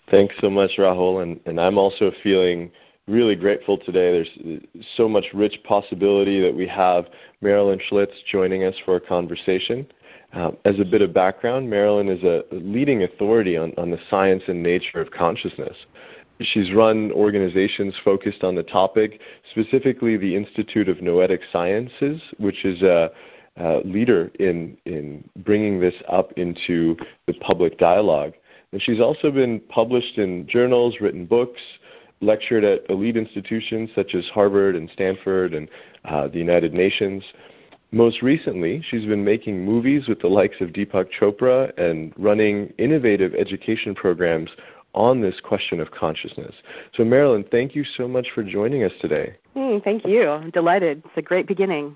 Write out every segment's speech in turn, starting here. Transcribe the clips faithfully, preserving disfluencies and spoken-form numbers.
Thanks so much, Rahul. And, and I'm also feeling really grateful today. There's so much rich possibility that we have Marilyn Schlitz joining us for a conversation. Uh, as a bit of background, Marilyn is a leading authority on, on the science and nature of consciousness. She's run organizations focused on the topic, specifically the Institute of Noetic Sciences, which is a, a leader in, in bringing this up into the public dialogue. And she's also been published in journals, written books, lectured at elite institutions such as Harvard and Stanford and uh, the United Nations. Most recently, she's been making movies with the likes of Deepak Chopra and running innovative education programs on this question of consciousness. So, Marilyn, thank you so much for joining us today. Mm, thank you. I'm delighted. It's a great beginning.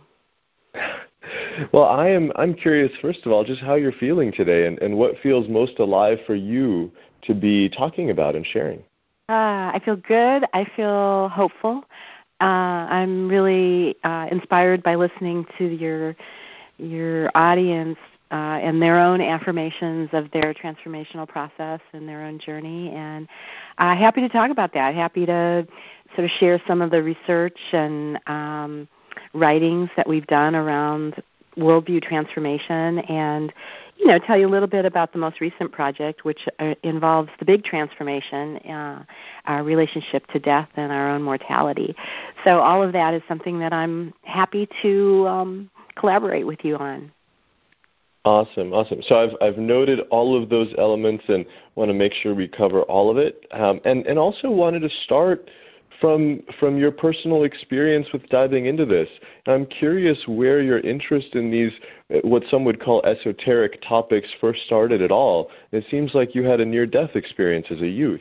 Well, I am, I'm curious, first of all, just how you're feeling today and, and what feels most alive for you to be talking about and sharing. Uh, I feel good. I feel hopeful. Uh, I'm really uh, inspired by listening to your your audience uh, and their own affirmations of their transformational process and their own journey. And uh, happy to talk about that. Happy to sort of share some of the research and um, writings that we've done around worldview transformation, and you know, tell you a little bit about the most recent project, which uh, involves the big transformation, uh, our relationship to death and our own mortality. So all of that is something that I'm happy to um, collaborate with you on. Awesome, awesome. So I've I've noted all of those elements and want to make sure we cover all of it, um, and and also wanted to start from from your personal experience with diving into this. I'm curious where your interest in these, what some would call esoteric topics, first started at all. It seems like you had a near-death experience as a youth.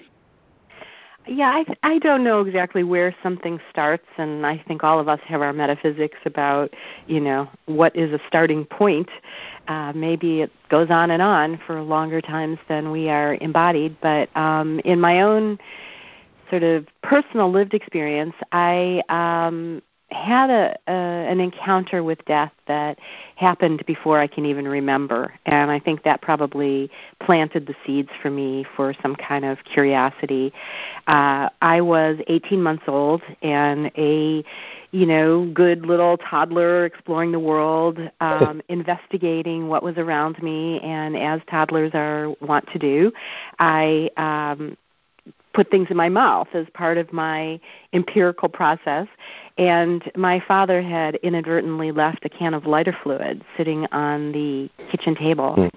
Yeah, I I don't know exactly where something starts, and I think all of us have our metaphysics about, you know, what is a starting point. Uh, maybe it goes on and on for longer times than we are embodied, but um, in my own sort of personal lived experience, I um, had a, a an encounter with death that happened before I can even remember, and I think that probably planted the seeds for me for some kind of curiosity. Uh, I was eighteen months old and a, you know, good little toddler exploring the world, um, investigating what was around me, and as toddlers are wont to do, I um, put things in my mouth as part of my empirical process. And my father had inadvertently left a can of lighter fluid sitting on the kitchen table. Mm.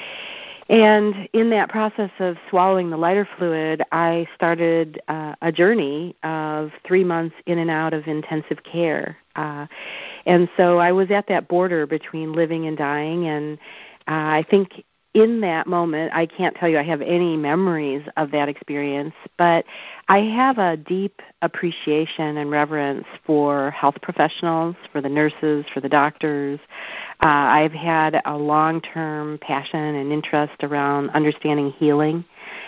And in that process of swallowing the lighter fluid, I started uh, a journey of three months in and out of intensive care. Uh, and so I was at that border between living and dying, and uh, I think in that moment, I can't tell you I have any memories of that experience, but I have a deep appreciation and reverence for health professionals, for the nurses, for the doctors. Uh, I've had a long-term passion and interest around understanding healing.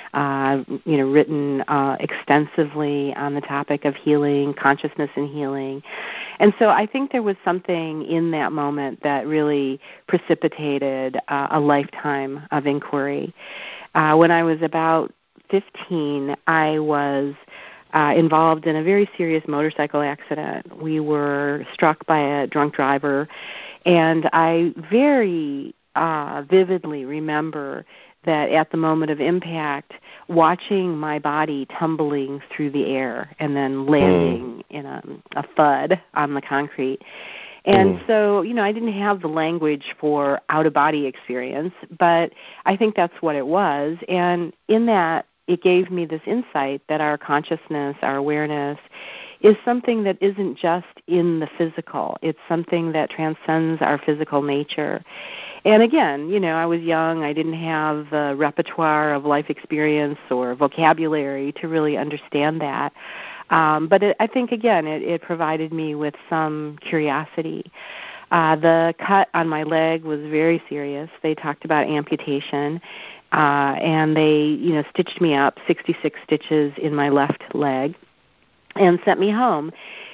Uh, you know, written uh, extensively on the topic of healing, consciousness and healing. And so I think there was something in that moment that really precipitated uh, a lifetime of inquiry. Uh, when I was about fifteen, I was uh, involved in a very serious motorcycle accident. We were struck by a drunk driver, and I very uh, vividly remember that at the moment of impact, watching my body tumbling through the air and then landing mm. in a, a thud on the concrete. And mm. so, you know, I didn't have the language for out-of-body experience, but I think that's what it was. And in that, it gave me this insight that our consciousness, our awareness, is something that isn't just in the physical. It's something that transcends our physical nature. And again, you know, I was young. I didn't have a repertoire of life experience or vocabulary to really understand that. Um, but it, I think, again, it, it provided me with some curiosity. Uh, the cut on my leg was very serious. They talked about amputation, uh, and they, you know, stitched me up, sixty-six stitches in my left leg, and sent me home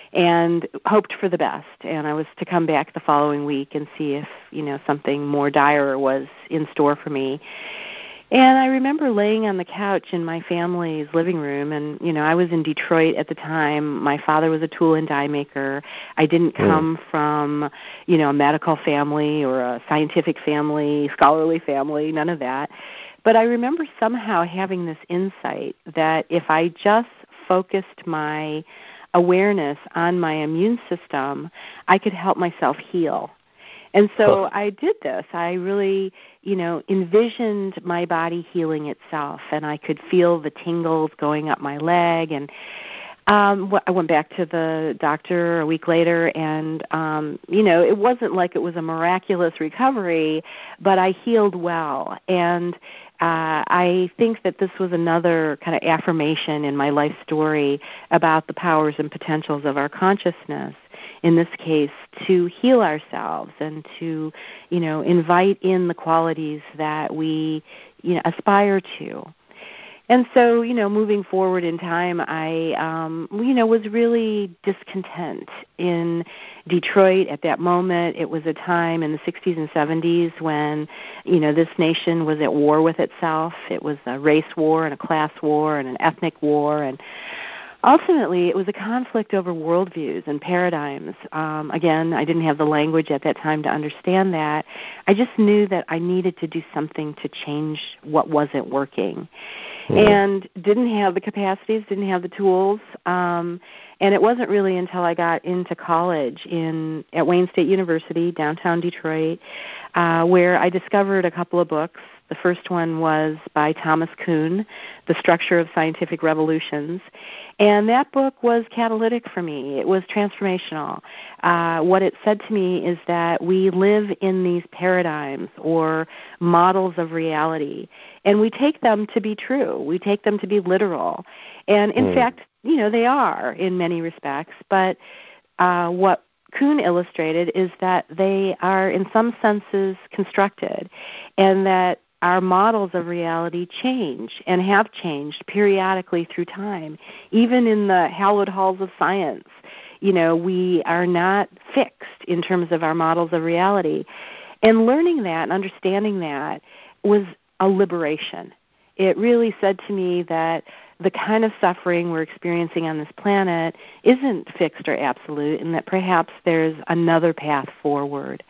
and hoped for the best. And I was to come back the following week and see if, you know, something more dire was in store for me. And I remember laying on the couch in my family's living room, and, you know, I was in Detroit at the time. My father was a tool and die maker. I didn't come mm. from, you know, a medical family or a scientific family, scholarly family, none of that. But I remember somehow having this insight that if I just focused my awareness on my immune system, I could help myself heal. And so I did this. I really, you know, envisioned my body healing itself, and I could feel the tingles going up my leg. And um, I went back to the doctor a week later, and, um, you know, it wasn't like it was a miraculous recovery, but I healed well. And uh, I think that this was another kind of affirmation in my life story about the powers and potentials of our consciousness, in this case, to heal ourselves and to, you know, invite in the qualities that we, you know, aspire to. And so, you know, moving forward in time, I, um, you know, was really discontent in Detroit at that moment. It was a time in the sixties and seventies when, you know, this nation was at war with itself. It was a race war and a class war and an ethnic war, and ultimately, it was a conflict over worldviews and paradigms. Um, again, I didn't have the language at that time to understand that. I just knew that I needed to do something to change what wasn't working. Mm-hmm. And didn't have the capacities, didn't have the tools. Um, and it wasn't really until I got into college in at Wayne State University, downtown Detroit, uh, where I discovered a couple of books. The first one was by Thomas Kuhn, The Structure of Scientific Revolutions. And that book was catalytic for me. It was transformational. Uh, what it said to me is that we live in these paradigms or models of reality, and we take them to be true. We take them to be literal. And in mm. fact, you know, they are in many respects, but uh, what Kuhn illustrated is that they are in some senses constructed, and that our models of reality change and have changed periodically through time. Even in the hallowed halls of science, you know, we are not fixed in terms of our models of reality. And learning that and understanding that was a liberation. It really said to me that the kind of suffering we're experiencing on this planet isn't fixed or absolute, and that perhaps there's another path forward.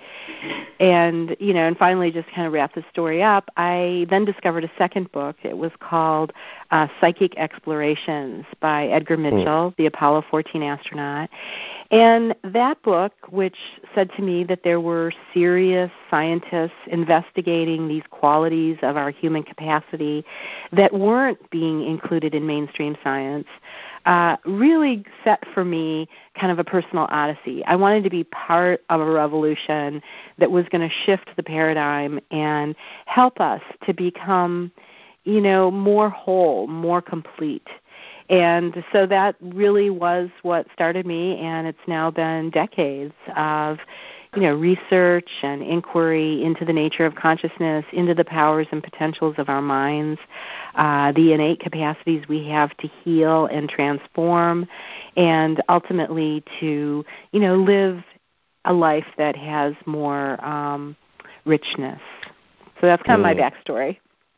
And, you know, and finally, just kind of wrap the story up, I then discovered a second book. It was called uh, Psychic Explorations by Edgar Mitchell, mm. the Apollo fourteen astronaut. And that book, which said to me that there were serious scientists investigating these qualities of our human capacity that weren't being included in mainstream science, uh, really set for me kind of a personal odyssey. I wanted to be part of a revolution that was going to shift the paradigm and help us to become, you know, more whole, more complete. And so that really was what started me, and it's now been decades of, you know, research and inquiry into the nature of consciousness, into the powers and potentials of our minds, uh, the innate capacities we have to heal and transform, and ultimately to, you know, live a life that has more um, richness. So that's kind of mm. my backstory.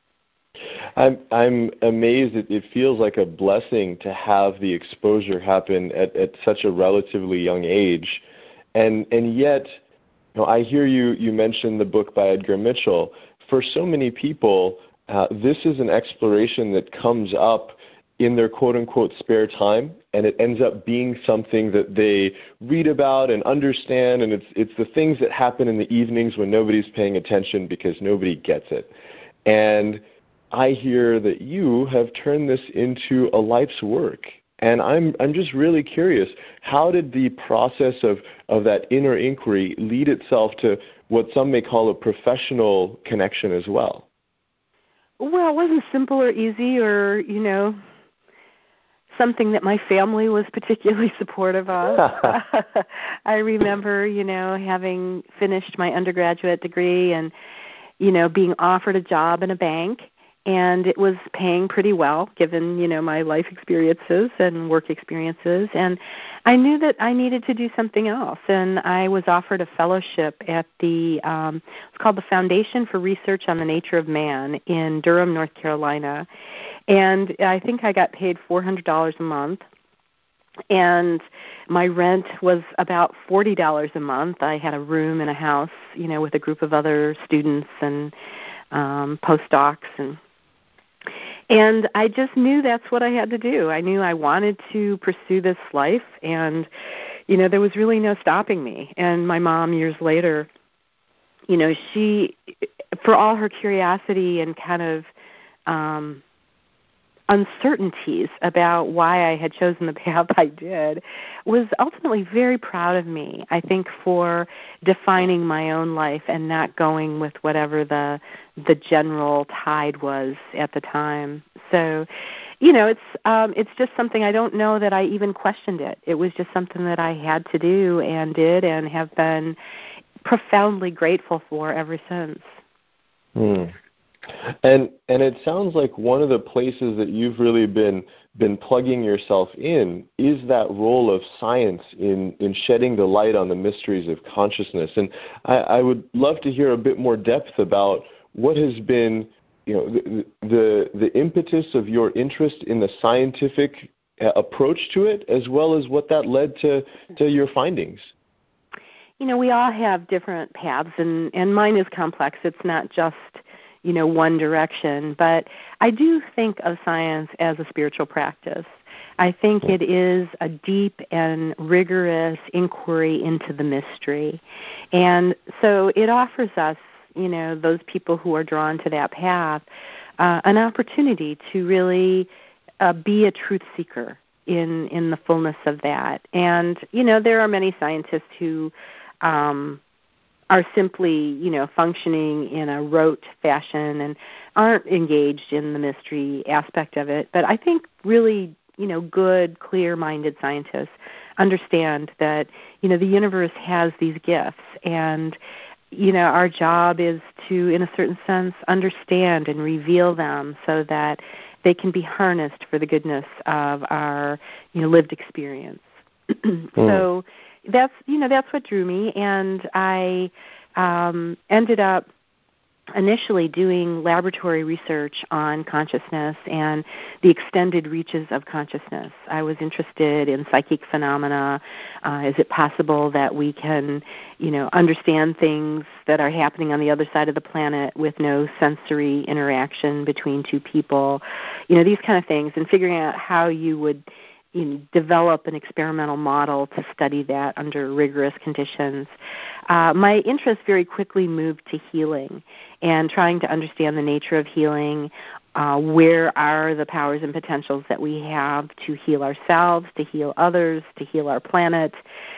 I'm I'm amazed. It, it feels like a blessing to have the exposure happen at, at such a relatively young age, and and yet, you know, I hear you. You mentioned the book by Edgar Mitchell. For so many people, uh, this is an exploration that comes up in their quote-unquote spare time, and it ends up being something that they read about and understand, and it's it's the things that happen in the evenings when nobody's paying attention because nobody gets it. And I hear that you have turned this into a life's work, and I'm I'm just really curious. How did the process of, of that inner inquiry lead itself to what some may call a professional connection as well? Well, it wasn't simple or easy or, you know, something that my family was particularly supportive of. I remember, you know, having finished my undergraduate degree and, you know, being offered a job in a bank and it was paying pretty well given, you know, my life experiences and work experiences. And I knew that I needed to do something else. And I was offered a fellowship at the, um, it's called the Foundation for Research on the Nature of Man in Durham, North Carolina. And I think I got paid four hundred dollars a month. And my rent was about forty dollars a month. I had a room in a house, you know, with a group of other students and um, postdocs, and and I just knew that's what I had to do. I knew I wanted to pursue this life, and you know, there was really no stopping me. And my mom, years later, you know, she, for all her curiosity and kind of um, uncertainties about why I had chosen the path I did, was ultimately very proud of me, I think, for defining my own life and not going with whatever the the general tide was at the time. So, you know, it's um, it's just something, I don't know that I even questioned it. It was just something that I had to do and did, and have been profoundly grateful for ever since. Hmm. And and it sounds like one of the places that you've really been been plugging yourself in is that role of science in, in shedding the light on the mysteries of consciousness. And I, I would love to hear a bit more depth about what has been, you know, the the, the impetus of your interest in the scientific approach to it, as well as what that led to, to your findings. You know, we all have different paths, and, and mine is complex. It's not just, you know, one direction. But I do think of science as a spiritual practice. I think it is a deep and rigorous inquiry into the mystery. And so it offers us, you know, those people who are drawn to that path, uh, an opportunity to really uh, be a truth seeker in, in the fullness of that. And, you know, there are many scientists who um, are simply, you know, functioning in a rote fashion and aren't engaged in the mystery aspect of it. But I think really, you know, good, clear-minded scientists understand that, you know, the universe has these gifts, and, you know, our job is to, in a certain sense, understand and reveal them so that they can be harnessed for the goodness of our, you know, lived experience. mm. So that's, you know, that's what drew me, and I um, ended up initially doing laboratory research on consciousness and the extended reaches of consciousness. I was interested in psychic phenomena. Uh, is it possible that we can, you know, understand things that are happening on the other side of the planet with no sensory interaction between two people? You know, these kind of things, and figuring out how you would, you know, develop an experimental model to study that under rigorous conditions. Uh, my interest very quickly moved to healing and trying to understand the nature of healing. Uh, where are the powers and potentials that we have to heal ourselves, to heal others, to heal our planet?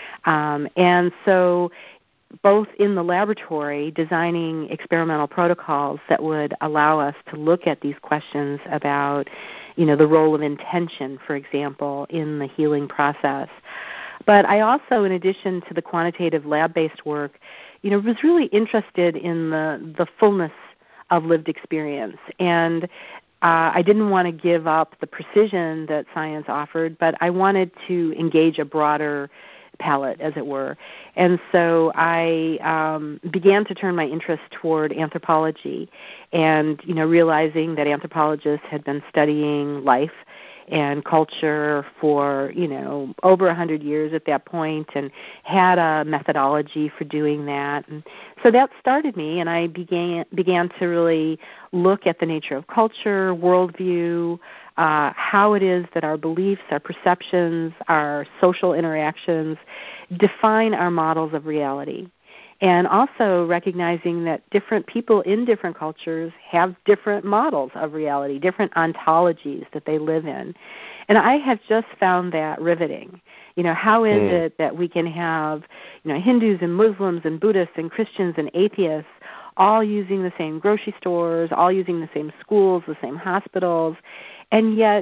Um, and so both in the laboratory, designing experimental protocols that would allow us to look at these questions about, you know, the role of intention, for example, in the healing process. But I also, in addition to the quantitative lab-based work, you know, was really interested in the, the fullness of lived experience. And uh, I didn't want to give up the precision that science offered, but I wanted to engage a broader palette, as it were. And so I um, began to turn my interest toward anthropology, and, you know, realizing that anthropologists had been studying life and culture for, you know, over a hundred years at that point, and had a methodology for doing that. And so that started me, and I began began to really look at the nature of culture, worldview, uh, how it is that our beliefs, our perceptions, our social interactions define our models of reality. And also recognizing that different people in different cultures have different models of reality, different ontologies that they live in. And I have just found that riveting. You know, how is mm. it that we can have, you know, Hindus and Muslims and Buddhists and Christians and atheists all using the same grocery stores, all using the same schools, the same hospitals, and yet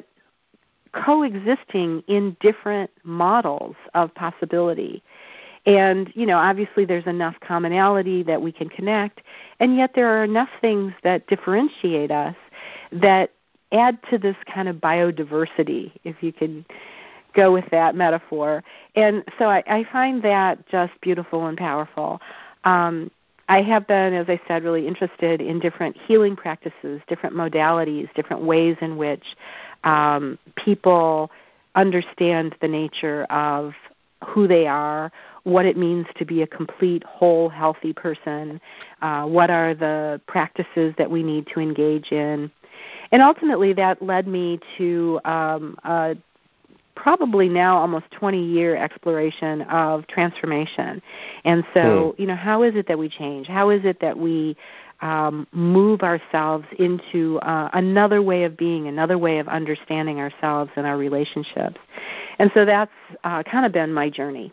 coexisting in different models of possibility? And, you know, obviously there's enough commonality that we can connect, and yet there are enough things that differentiate us that add to this kind of biodiversity, if you could go with that metaphor. And so I, I find that just beautiful and powerful. Um, I have been, as I said, really interested in different healing practices, different modalities, different ways in which um, people understand the nature of who they are, what it means to be a complete, whole, healthy person, uh, what are the practices that we need to engage in. And ultimately that led me to um, a probably now almost twenty-year exploration of transformation. And so, hmm. you know, how is it that we change? How is it that we um, move ourselves into uh, another way of being, another way of understanding ourselves and our relationships? And so that's uh, kind of been my journey.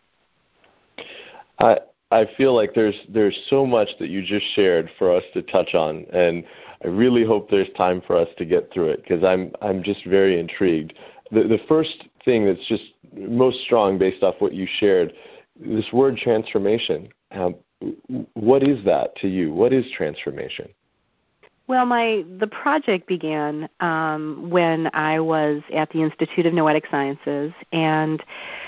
I I feel like there's there's so much that you just shared for us to touch on, and I really hope there's time for us to get through it, because I'm I'm just very intrigued. The, the first thing that's just most strong based off what you shared, this word transformation, um, what is that to you? What is transformation? Well, my the project began um, when I was at the Institute of Noetic Sciences, and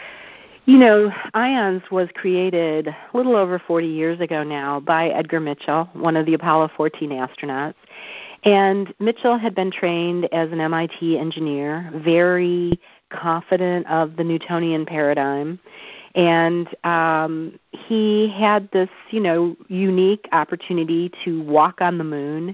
you know, IONS was created a little over forty years ago now by Edgar Mitchell, one of the Apollo fourteen astronauts. And Mitchell had been trained as an M I T engineer, very confident of the Newtonian paradigm. And um, he had this, you know, unique opportunity to walk on the moon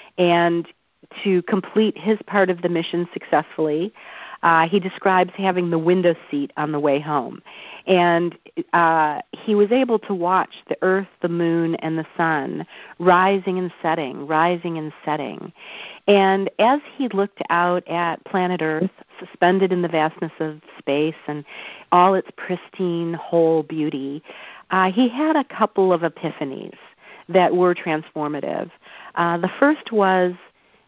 and to complete his part of the mission successfully. Uh, he describes having the window seat on the way home. And uh, he was able to watch the Earth, the moon, and the sun rising and setting, rising and setting. And as he looked out at planet Earth, suspended in the vastness of space and all its pristine, whole beauty, uh, he had a couple of epiphanies that were transformative. Uh, the first was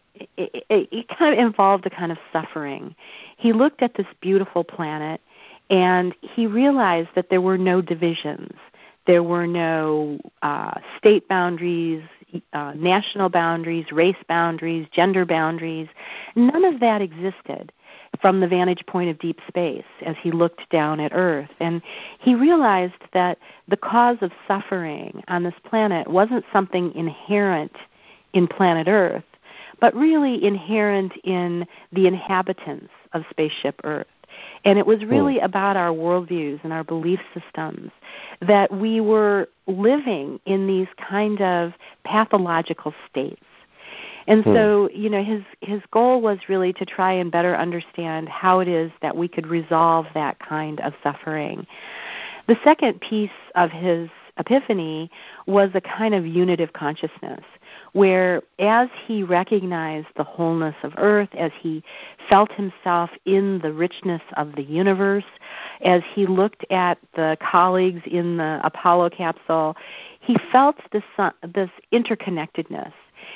It, it, it kind of involved a kind of suffering. He looked at this beautiful planet, and he realized that there were no divisions. There were no uh, state boundaries, uh, national boundaries, race boundaries, gender boundaries. None of that existed from the vantage point of deep space as he looked down at Earth. And he realized that the cause of suffering on this planet wasn't something inherent in planet Earth, but really inherent in the inhabitants of Spaceship Earth. And it was really about our worldviews and our belief systems, that we were living in these kind of pathological states. And so, you know, his his goal was really to try and better understand how it is that we could resolve that kind of suffering. The second piece of his epiphany was a kind of unitive consciousness, where as he recognized the wholeness of Earth, as he felt himself in the richness of the universe, as he looked at the colleagues in the Apollo capsule, he felt this, uh, this interconnectedness.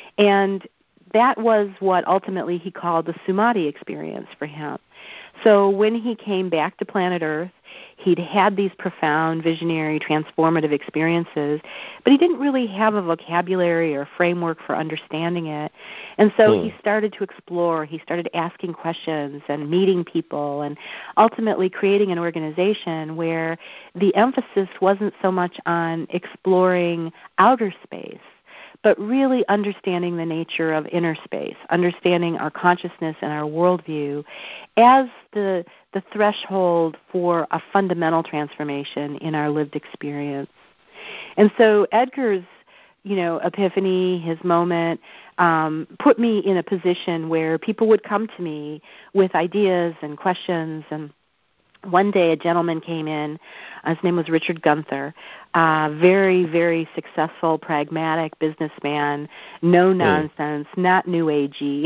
And that was what ultimately he called the Samadhi experience for him. So when he came back to planet Earth, he'd had these profound, visionary, transformative experiences, but he didn't really have a vocabulary or framework for understanding it. And so hmm. he started to explore. He started asking questions and meeting people and ultimately creating an organization where the emphasis wasn't so much on exploring outer space, but really understanding the nature of inner space, understanding our consciousness and our worldview as the the threshold for a fundamental transformation in our lived experience. And so Edgar's, you know, epiphany, his moment, um, put me in a position where people would come to me with ideas and questions. And one day a gentleman came in. His name was Richard Gunther, uh, very, very successful, pragmatic businessman, no nonsense, mm. not new agey.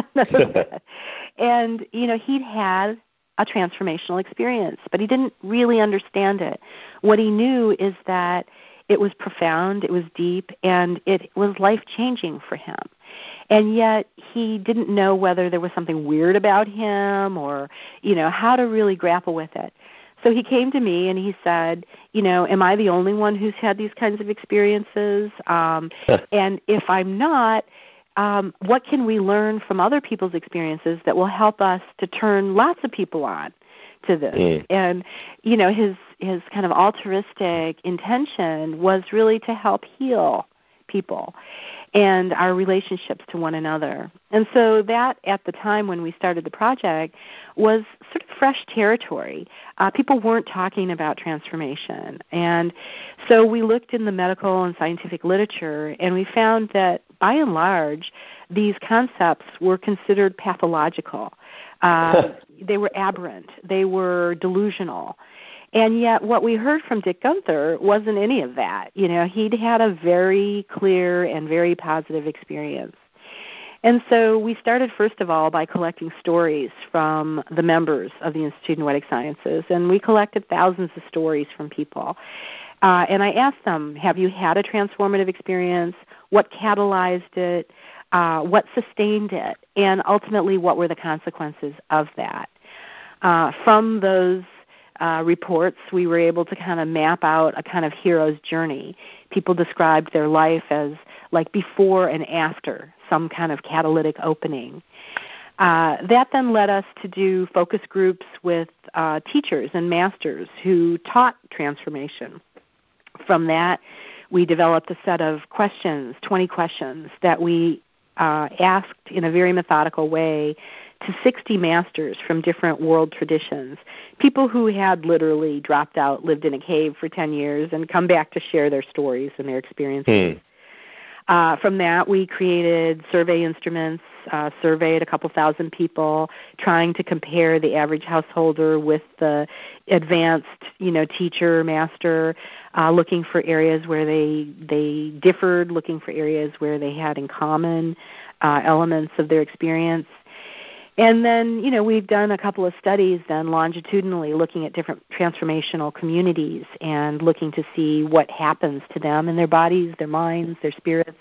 And, you know, he'd had a transformational experience, but he didn't really understand it. What he knew is that it was profound, it was deep, and it was life-changing for him. And yet he didn't know whether there was something weird about him or, you know, how to really grapple with it. So he came to me and he said, you know, am I the only one who's had these kinds of experiences? Um, and if I'm not, um, what can we learn from other people's experiences that will help us to turn lots of people on to this? Mm. And, you know, his his kind of altruistic intention was really to help heal people and our relationships to one another. And so that, at the time when we started the project, was sort of fresh territory. Uh, people weren't talking about transformation. And so we looked in the medical and scientific literature, and we found that, by and large, these concepts were considered pathological. Uh, they were aberrant. They were delusional. And yet what we heard from Dick Gunther wasn't any of that. You know, he'd had a very clear and very positive experience. And so we started, first of all, by collecting stories from the members of the Institute of Noetic Sciences, and we collected thousands of stories from people. Uh, and I asked them, have you had a transformative experience? What catalyzed it? Uh, what sustained it? And ultimately, what were the consequences of that? Uh, from those Uh, reports, we were able to kind of map out a kind of hero's journey. People described their life as like before and after some kind of catalytic opening. Uh, that then led us to do focus groups with uh, teachers and masters who taught transformation. From that, we developed a set of questions, twenty questions, that we uh, asked in a very methodical way to sixty masters from different world traditions, people who had literally dropped out, lived in a cave for ten years, and come back to share their stories and their experiences. Hmm. Uh, from that, we created survey instruments, uh, surveyed a couple thousand people, trying to compare the average householder with the advanced, you know, teacher, master, uh, looking for areas where they they differed, looking for areas where they had in common uh, elements of their experience. And then, you know, we've done a couple of studies then longitudinally looking at different transformational communities and looking to see what happens to them in their bodies, their minds, their spirits.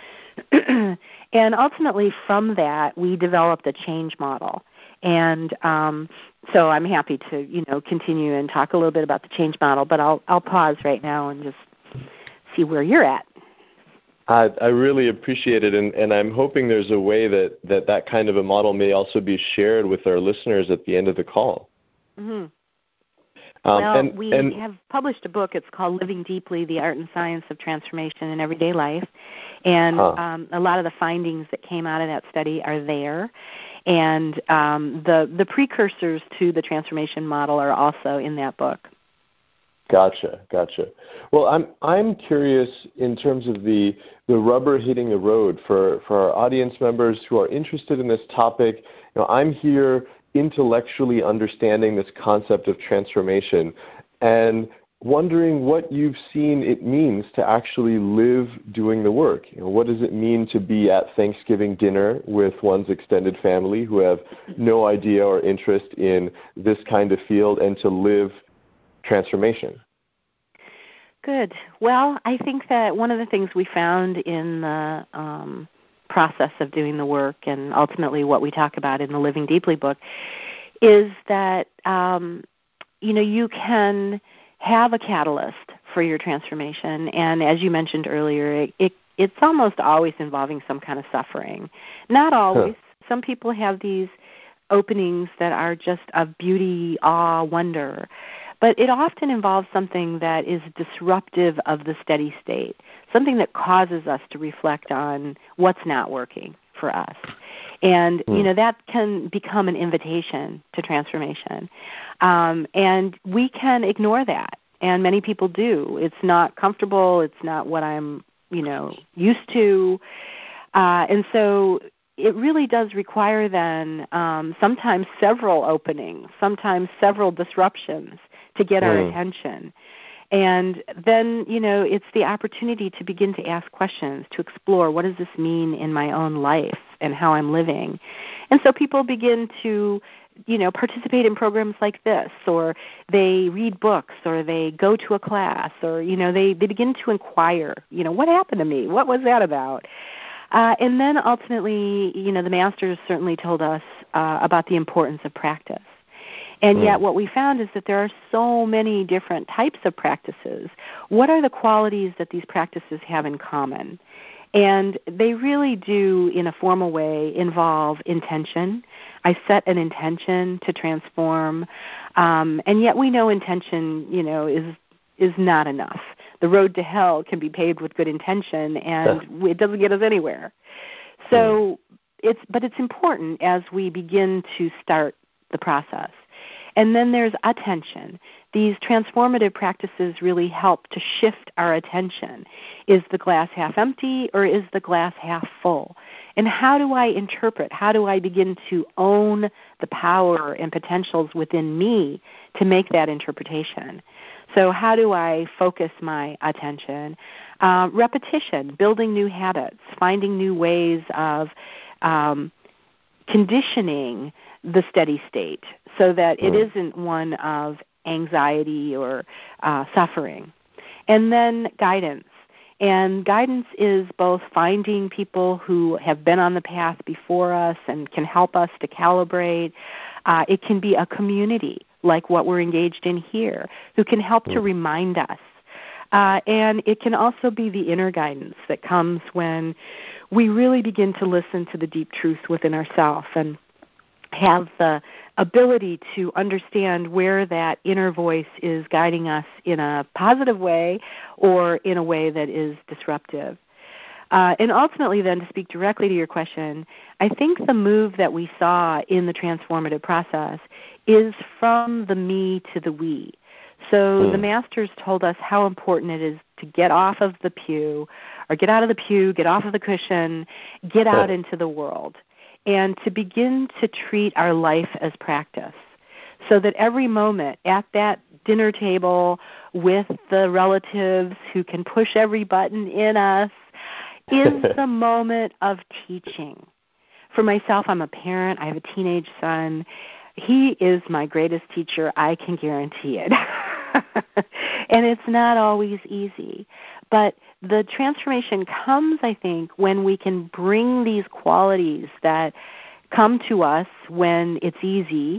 And ultimately from that, we developed a change model. And um, so I'm happy to, you know, continue and talk a little bit about the change model, but I'll I'll pause right now and just see where you're at. I, I really appreciate it, and, and I'm hoping there's a way that, that that kind of a model may also be shared with our listeners at the end of the call. Mm-hmm. Um, well, and, we and, have published a book. It's called Living Deeply, The Art and Science of Transformation in Everyday Life, and huh. um, a lot of the findings that came out of that study are there, and um, the, the precursors to the transformation model are also in that book. Gotcha, gotcha. Well, I'm I'm curious in terms of the the rubber hitting the road for, for our audience members who are interested in this topic. You know, I'm here intellectually understanding this concept of transformation and wondering what you've seen it means to actually live doing the work. You know, what does it mean to be at Thanksgiving dinner with one's extended family who have no idea or interest in this kind of field and to live transformation? Good. Well, I think that one of the things we found in the um, process of doing the work, and ultimately what we talk about in the Living Deeply book, is that um, you know you can have a catalyst for your transformation, and as you mentioned earlier, it, it it's almost always involving some kind of suffering. Not always. Huh. Some people have these openings that are just of beauty, awe, wonder. But it often involves something that is disruptive of the steady state, something that causes us to reflect on what's not working for us. And, mm. you know, that can become an invitation to transformation. Um, and we can ignore that, and many people do. It's not comfortable. It's not what I'm, you know, used to. Uh, and so it really does require then um, sometimes several openings, sometimes several disruptions to get mm. our attention. And then, you know, it's the opportunity to begin to ask questions, to explore what does this mean in my own life and how I'm living. And so people begin to, you know, participate in programs like this, or they read books, or they go to a class, or, you know, they, they begin to inquire, you know, what happened to me? What was that about? Uh, and then ultimately, you know, the masters certainly told us uh, about the importance of practice. And yet what we found is that there are so many different types of practices. What are the qualities that these practices have in common? And they really do, in a formal way, involve intention. I set an intention to transform, um, and yet we know intention, you know, is is not enough. The road to hell can be paved with good intention, and it doesn't get us anywhere. So it's, but it's important as we begin to start the process. And then there's attention. These transformative practices really help to shift our attention. Is the glass half empty or is the glass half full? And how do I interpret? How do I begin to own the power and potentials within me to make that interpretation? So how do I focus my attention? Uh, repetition, building new habits, finding new ways of um, conditioning the steady state so that it isn't one of anxiety or uh, suffering. And then guidance. And guidance is both finding people who have been on the path before us and can help us to calibrate. Uh, it can be a community like what we're engaged in here who can help to remind us. Uh, and it can also be the inner guidance that comes when we really begin to listen to the deep truth within ourselves and have the ability to understand where that inner voice is guiding us in a positive way or in a way that is disruptive. Uh, and ultimately, then, to speak directly to your question, I think the move that we saw in the transformative process is from the me to the we. So mm. the masters told us how important it is to get off of the pew, or get out of the pew, get off of the cushion, get out into the world, and to begin to treat our life as practice, so that every moment at that dinner table with the relatives who can push every button in us is the moment of teaching. For myself, I'm a parent. I have a teenage son. He is my greatest teacher. I can guarantee it. And it's not always easy. But the transformation comes, I think, when we can bring these qualities that come to us when it's easy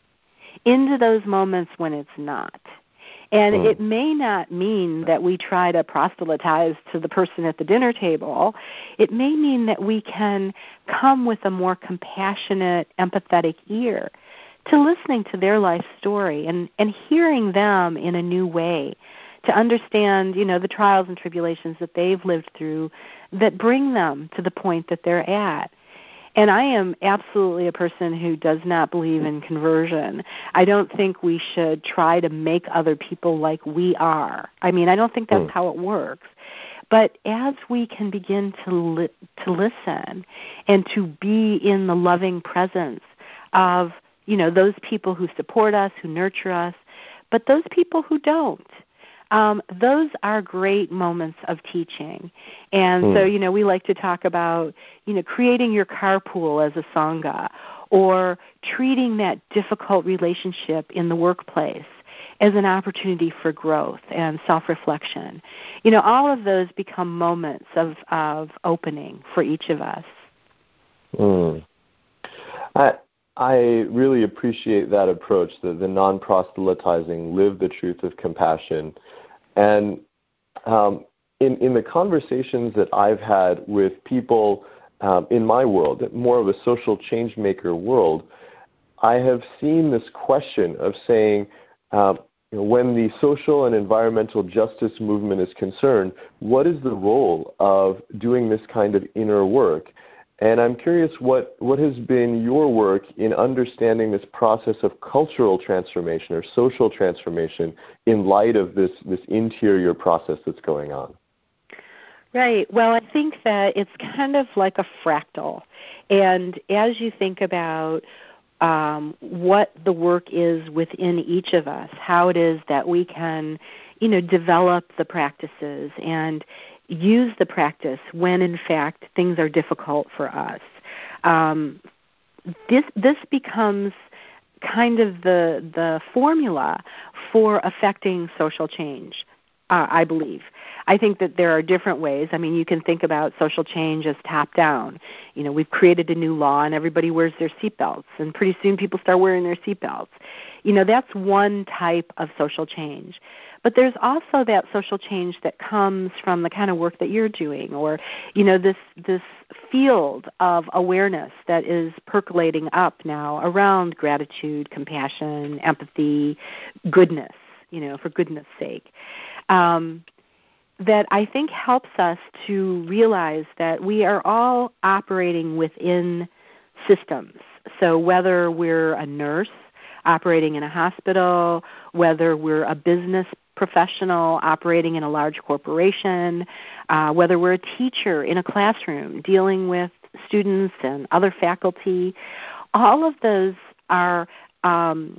into those moments when it's not. And mm. it may not mean that we try to proselytize to the person at the dinner table. It may mean that we can come with a more compassionate, empathetic ear to listening to their life story and, and hearing them in a new way, to understand, you know, the trials and tribulations that they've lived through that bring them to the point that they're at. And I am absolutely a person who does not believe in conversion. I don't think we should try to make other people like we are. I mean, I don't think that's mm. how it works. But as we can begin to li- to listen and to be in the loving presence of, you know, those people who support us, who nurture us, but those people who don't, Um, those are great moments of teaching. And mm. so, you know, we like to talk about, you know, creating your carpool as a Sangha, or treating that difficult relationship in the workplace as an opportunity for growth and self-reflection. You know, all of those become moments of, of opening for each of us. Mm. I I really appreciate that approach, the, the non-proselytizing, live the truth of compassion. And um, in, in the conversations that I've had with people um, in my world, more of a social change maker world, I have seen this question of saying, uh, you know, when the social and environmental justice movement is concerned, what is the role of doing this kind of inner work? And I'm curious what, what has been your work in understanding this process of cultural transformation or social transformation in light of this, this interior process that's going on? Right. Well, I think that it's kind of like a fractal. And as you think about um, what the work is within each of us, how it is that we can, you know, develop the practices and use the practice when, in fact, things are difficult for us. Um, this this becomes kind of the the formula for affecting social change. uh, I believe. I think that there are different ways. I mean, you can think about social change as top-down. You know, we've created a new law, and everybody wears their seatbelts, and pretty soon people start wearing their seatbelts. You know, that's one type of social change. But there's also that social change that comes from the kind of work that you're doing, or, you know, this this field of awareness that is percolating up now around gratitude, compassion, empathy, goodness, you know, for goodness sake. Um, that I think helps us to realize that we are all operating within systems. So whether we're a nurse operating in a hospital, whether we're a business professional operating in a large corporation, uh, whether we're a teacher in a classroom dealing with students and other faculty, all of those are um,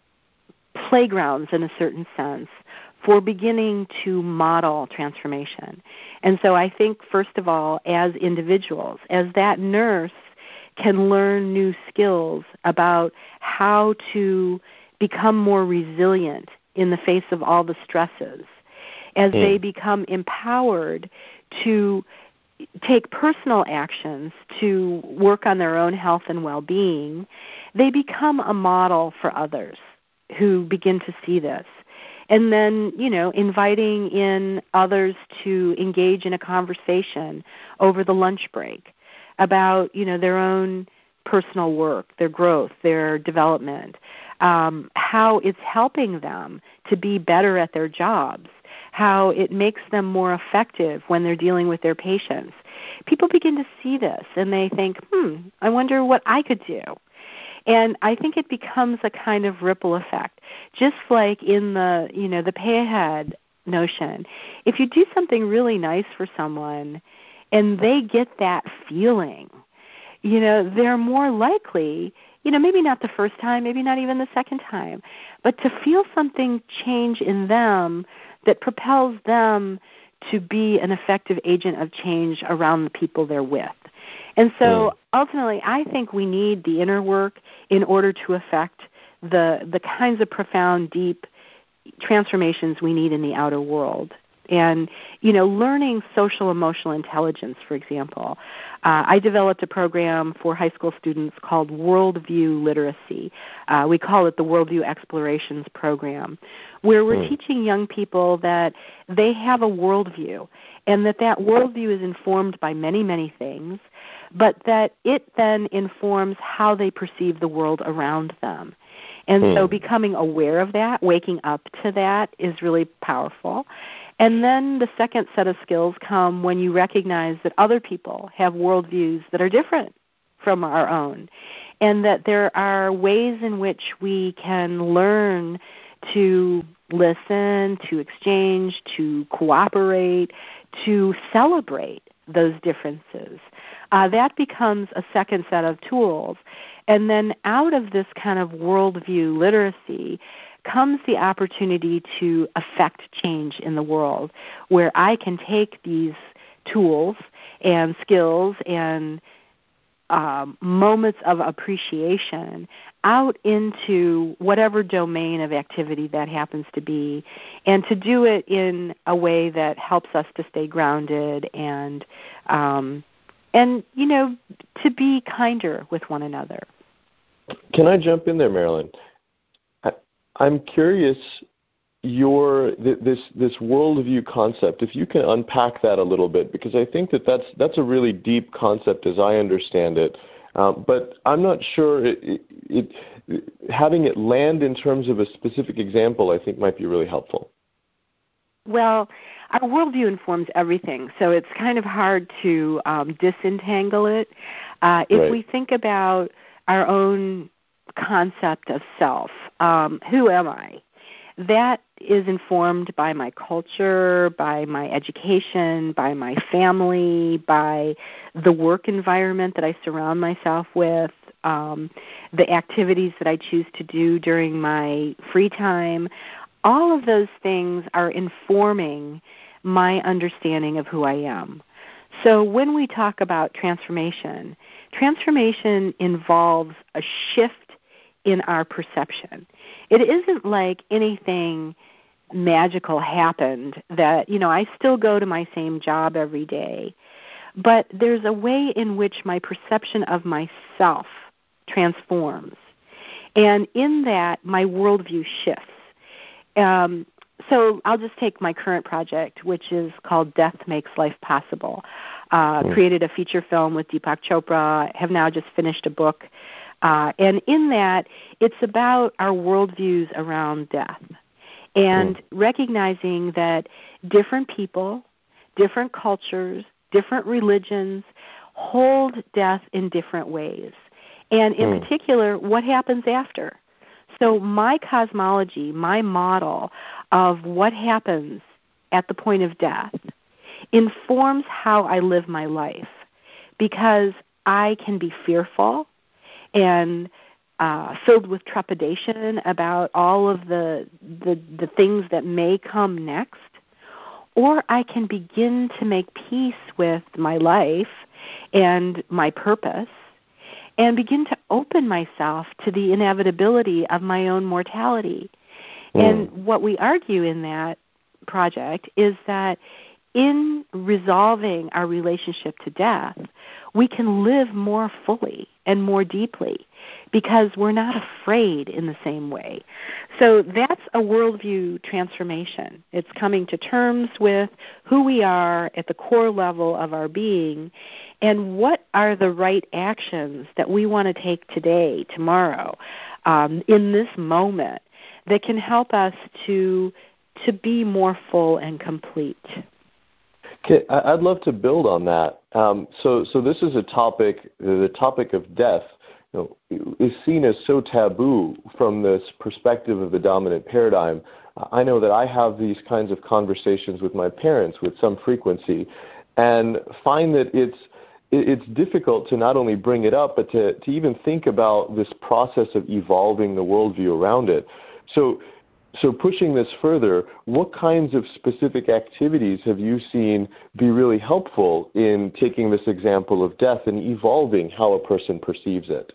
playgrounds in a certain sense for beginning to model transformation. And so I think, first of all, as individuals, as that nurse can learn new skills about how to become more resilient in the face of all the stresses, as mm. they become empowered to take personal actions to work on their own health and well-being, they become a model for others who begin to see this. And then, you know, inviting in others to engage in a conversation over the lunch break about, you know, their own personal work, their growth, their development, um, how it's helping them to be better at their jobs, how it makes them more effective when they're dealing with their patients. People begin to see this and they think, hmm, I wonder what I could do. And I think it becomes a kind of ripple effect, just like in the, you know, the pay ahead notion. If you do something really nice for someone and they get that feeling, you know, they're more likely, you know, maybe not the first time, maybe not even the second time, but to feel something change in them that propels them to be an effective agent of change around the people they're with. And so mm. ultimately, I think we need the inner work in order to affect the the kinds of profound, deep transformations we need in the outer world. And, you know, learning social emotional intelligence, for example. Uh, I developed a program for high school students called Worldview Literacy. Uh, we call it the Worldview Explorations Program, where we're mm. teaching young people that they have a worldview and that that worldview is informed by many, many things, but that it then informs how they perceive the world around them. And mm. so becoming aware of that, waking up to that is really powerful. And then the second set of skills come when you recognize that other people have worldviews that are different from our own, and that there are ways in which we can learn to listen, to exchange, to cooperate, to celebrate those differences. Uh, that becomes a second set of tools. And then out of this kind of worldview literacy comes the opportunity to affect change in the world, where I can take these tools and skills and um, moments of appreciation out into whatever domain of activity that happens to be, and to do it in a way that helps us to stay grounded and, um, and you know, to be kinder with one another. Can I jump in there, Marilyn? I'm curious, your this this worldview concept, if you can unpack that a little bit, because I think that that's that's a really deep concept as I understand it. Um, but I'm not sure it, it, it having it land in terms of a specific example, I think might be really helpful. Well, our worldview informs everything, so it's kind of hard to um, disentangle it. Uh, if right. we think about our own concept of self, um, who am I? That is informed by my culture, by my education, by my family, by the work environment that I surround myself with, um, the activities that I choose to do during my free time. All of those things are informing my understanding of who I am. So when we talk about transformation, transformation involves a shift in our perception. It isn't like anything magical happened that, you know, I still go to my same job every day, but there's a way in which my perception of myself transforms. And in that, my worldview shifts. Um, so I'll just take my current project, which is called Death Makes Life Possible. Uh, mm. Created a feature film with Deepak Chopra, have now just finished a book. Uh, and in that, it's about our worldviews around death and mm. recognizing that different people, different cultures, different religions hold death in different ways. And in mm. particular, what happens after. So my cosmology, my model of what happens at the point of death informs how I live my life, because I can be fearful and uh, filled with trepidation about all of the, the the things that may come next, or I can begin to make peace with my life and my purpose and begin to open myself to the inevitability of my own mortality. Mm. And what we argue in that project is that in resolving our relationship to death, we can live more fully and more deeply because we're not afraid in the same way. So that's a worldview transformation. It's coming to terms with who we are at the core level of our being and what are the right actions that we want to take today, tomorrow, um, in this moment that can help us to to be more full and complete. Okay, I'd love to build on that. Um, so, so this is a topic. The topic of death, you know, is seen as so taboo from this perspective of the dominant paradigm. I know that I have these kinds of conversations with my parents with some frequency, and find that it's it's difficult to not only bring it up, but to to even think about this process of evolving the worldview around it. So. So pushing this further, what kinds of specific activities have you seen be really helpful in taking this example of death and evolving how a person perceives it?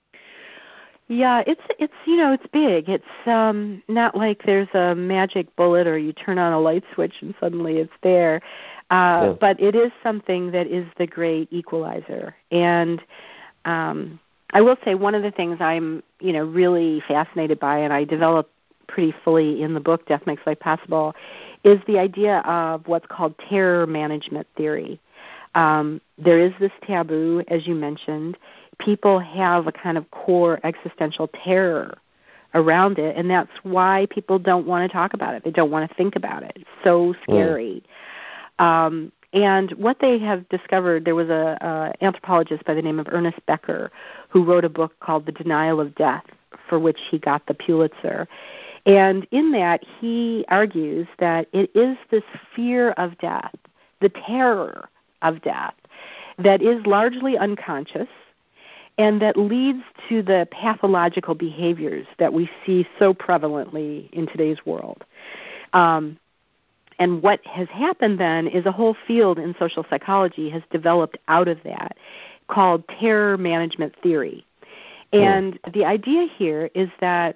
Yeah, it's it's you know it's big. It's um, not like there's a magic bullet or you turn on a light switch and suddenly it's there. Uh, yeah. But it is something that is the great equalizer. And um, I will say one of the things I'm you know really fascinated by, and I developed pretty fully in the book, Death Makes Life Possible, is the idea of what's called terror management theory. Um, there is this taboo, as you mentioned. People have a kind of core existential terror around it, and that's why people don't want to talk about it. They don't want to think about it. It's so scary. Mm. Um, and what they have discovered, there was a, a anthropologist by the name of Ernest Becker who wrote a book called The Denial of Death, for which he got the Pulitzer. And in that, he argues that it is this fear of death, the terror of death, that is largely unconscious and that leads to the pathological behaviors that we see so prevalently in today's world. Um, and what has happened then is a whole field in social psychology has developed out of that called terror management theory. And the idea here is that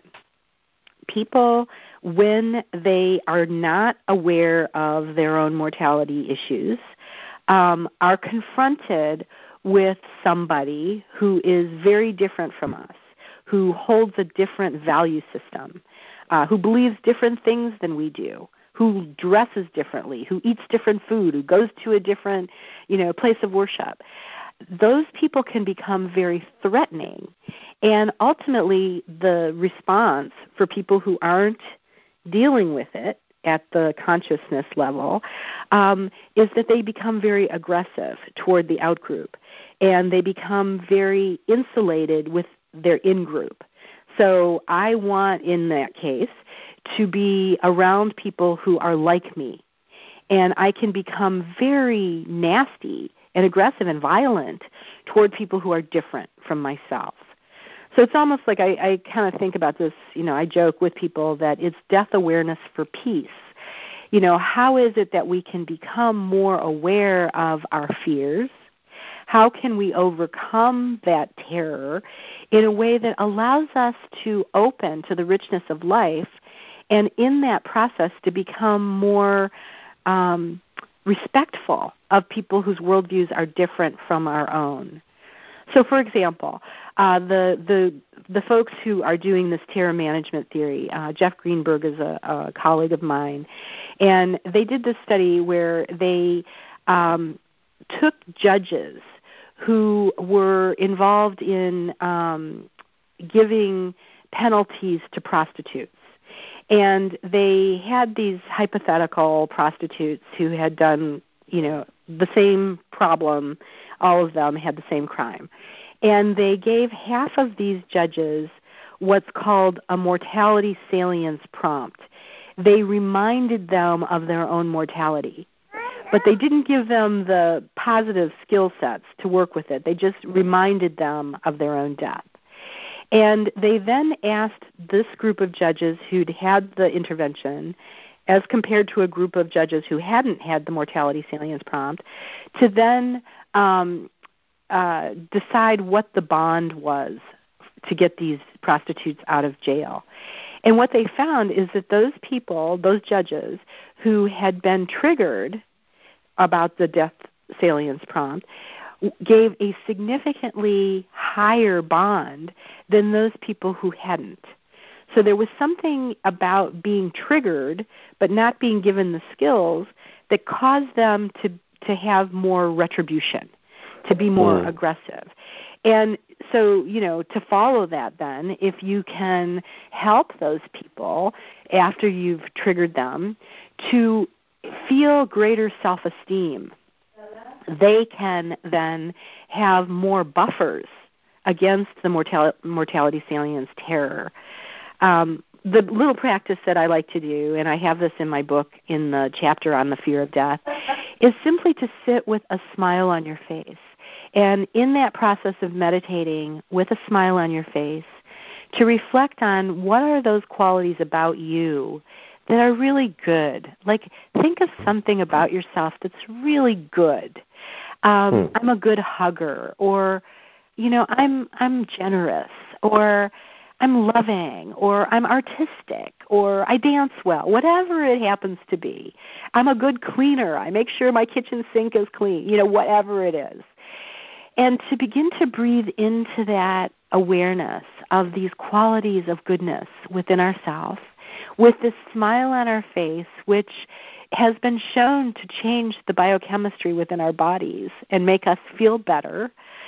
people, when they are not aware of their own mortality issues, um, are confronted with somebody who is very different from us, who holds a different value system, uh, who believes different things than we do, who dresses differently, who eats different food, who goes to a different, you know, place of worship. Those people can become very threatening. And ultimately, the response for people who aren't dealing with it at the consciousness level um, is that they become very aggressive toward the outgroup, and they become very insulated with their in-group. So I want, in that case, to be around people who are like me, and I can become very nasty and aggressive and violent toward people who are different from myself. So it's almost like I, I kind of think about this, you know, I joke with people that it's death awareness for peace. You know, how is it that we can become more aware of our fears? How can we overcome that terror in a way that allows us to open to the richness of life and in that process to become more um, respectful of people whose worldviews are different from our own. So, for example, uh, the the the folks who are doing this terror management theory, uh, Jeff Greenberg is a, a colleague of mine, and they did this study where they um, took judges who were involved in um, giving penalties to prostitutes. And they had these hypothetical prostitutes who had done, you know, the same problem. All of them had the same crime. And they gave half of these judges what's called a mortality salience prompt. They reminded them of their own mortality. But they didn't give them the positive skill sets to work with it. They just reminded them of their own death. And they then asked this group of judges who'd had the intervention, as compared to a group of judges who hadn't had the mortality salience prompt, to then um, uh, decide what the bond was to get these prostitutes out of jail. And what they found is that those people, those judges who had been triggered about the death salience prompt, gave a significantly higher bond than those people who hadn't. So there was something about being triggered but not being given the skills that caused them to, to have more retribution, to be more mm. aggressive. And so, you know, to follow that then, if you can help those people after you've triggered them to feel greater self-esteem, they can then have more buffers against the mortal- mortality salience terror. Um, the little practice that I like to do, and I have this in my book in the chapter on the fear of death, is simply to sit with a smile on your face. And in that process of meditating with a smile on your face, to reflect on what are those qualities about you that are really good. Like, think of something about yourself that's really good. Um, hmm. I'm a good hugger, or, you know, I'm I'm generous, or I'm loving, or I'm artistic, or I dance well, whatever it happens to be. I'm a good cleaner. I make sure my kitchen sink is clean, you know, whatever it is. And to begin to breathe into that awareness of these qualities of goodness within ourselves, with this smile on our face, which has been shown to change the biochemistry within our bodies and make us feel better.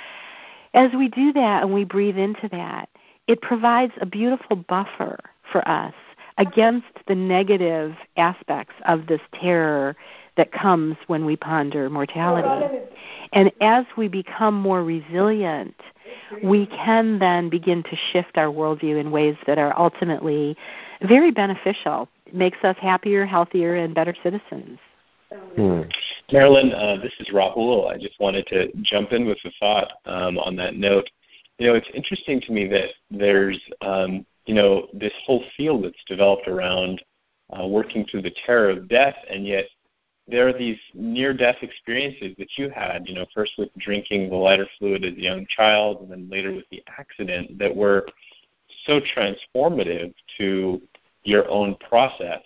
As we do that and we breathe into that, it provides a beautiful buffer for us against the negative aspects of this terror that comes when we ponder mortality. And as we become more resilient, we can then begin to shift our worldview in ways that are ultimately very beneficial. It makes us happier, healthier, and better citizens. Hmm. Marilyn, uh, this is Rahul. I just wanted to jump in with a thought um, on that note. You know, it's interesting to me that there's, um, you know, this whole field that's developed around uh, working through the terror of death, and yet there are these near-death experiences that you had, you know, first with drinking the lighter fluid as a young child, and then later with the accident, that were so transformative to your own process.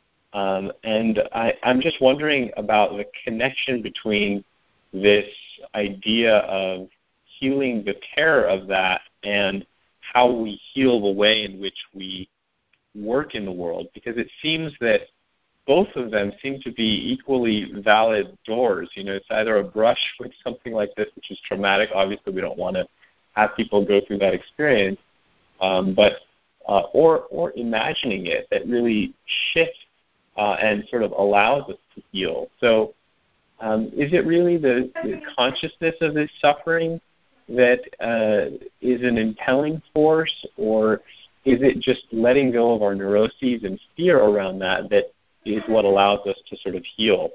Um, and I, I'm just wondering about the connection between this idea of healing the terror of that and how we heal the way in which we work in the world, because it seems that both of them seem to be equally valid doors. You know, it's either a brush with something like this, which is traumatic. Obviously, we don't want to have people go through that experience, um, but uh, or or imagining it that really shifts uh, and sort of allows us to heal. So, um, is it really the, the consciousness of this suffering that uh, is an impelling force, or is it just letting go of our neuroses and fear around that that is what allows us to sort of heal?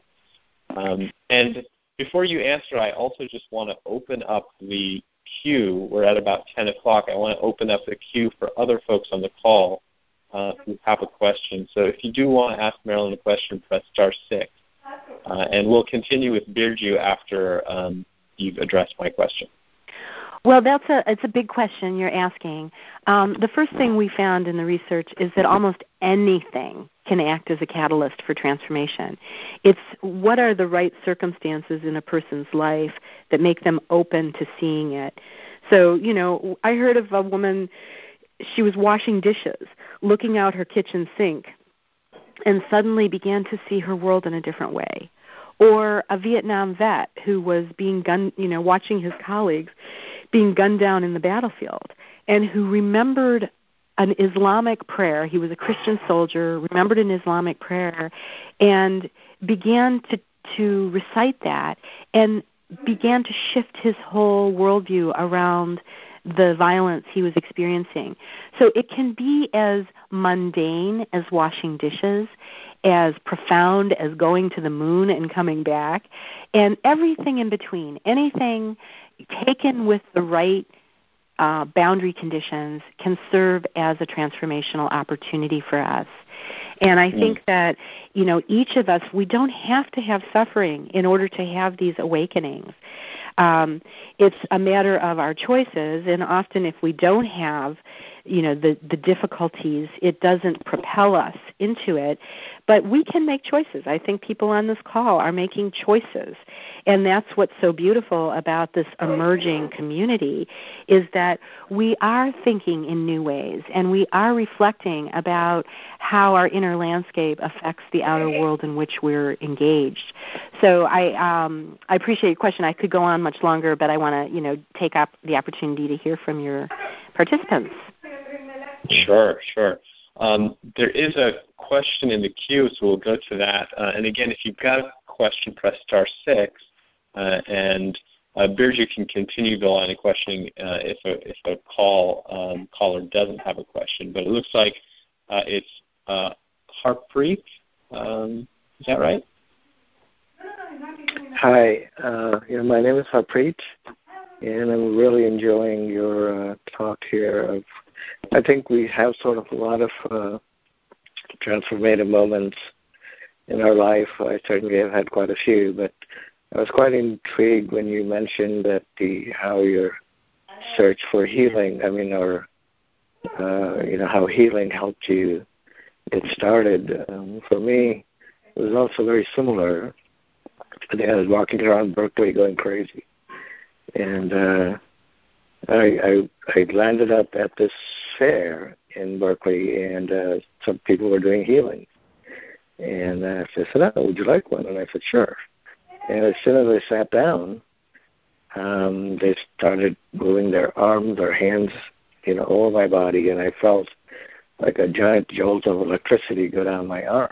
Um, and before you answer, I also just want to open up the queue. We're at about ten o'clock. I want to open up the queue for other folks on the call uh, who have a question. So if you do want to ask Marilyn a question, press star six. Uh, and we'll continue with Birju after um, you've addressed my question. Well, that's a it's a big question you're asking. Um, the first thing we found in the research is that almost anything can act as a catalyst for transformation. It's what are the right circumstances in a person's life that make them open to seeing it. So, you know, I heard of a woman, she was washing dishes, looking out her kitchen sink, and suddenly began to see her world in a different way. Or a Vietnam vet who was being gunned, you know, watching his colleagues being gunned down in the battlefield, and who remembered an Islamic prayer. He was a Christian soldier, remembered an Islamic prayer, and began to, to recite that, and began to shift his whole worldview around the violence he was experiencing. So it can be as mundane as washing dishes, as profound as going to the moon and coming back, and everything in between. Anything taken with the right uh, boundary conditions can serve as a transformational opportunity for us. And I think that, you know, each of us, we don't have to have suffering in order to have these awakenings. Um, it's a matter of our choices, and often if we don't have, you know, the, the difficulties, it doesn't propel us into it. But we can make choices. I think people on this call are making choices, and that's what's so beautiful about this emerging community, is that we are thinking in new ways, and we are reflecting about how our inner landscape affects the outer world in which we're engaged. So I um, I appreciate your question. I could go on much longer, but I want to, you know, take up the opportunity to hear from your participants. Sure, sure. Um, there is a question in the queue, so we'll go to that. Uh, and again, if you've got a question, press star six, uh, and uh, Birju can continue the line of questioning uh, if a if a call um, caller doesn't have a question. But it looks like uh, it's uh, Harpreet. Um, is that right? Hi, uh, you know, my name is Harpreet, and I'm really enjoying your uh, talk here. Of, I think we have sort of a lot of uh, transformative moments in our life. I certainly have had quite a few, but I was quite intrigued when you mentioned that the how your search for healing, I mean, or uh, you know, how healing helped you get started. Um, for me, it was also very similar. I think I was walking around Berkeley going crazy, and uh, I, I I landed up at this fair in Berkeley, and uh, some people were doing healing, and uh, I said, "Oh, would you like one?" And I said, "Sure." And as soon as I sat down, um, they started moving their arms, their hands, you know, all my body, and I felt like a giant jolt of electricity go down my arm.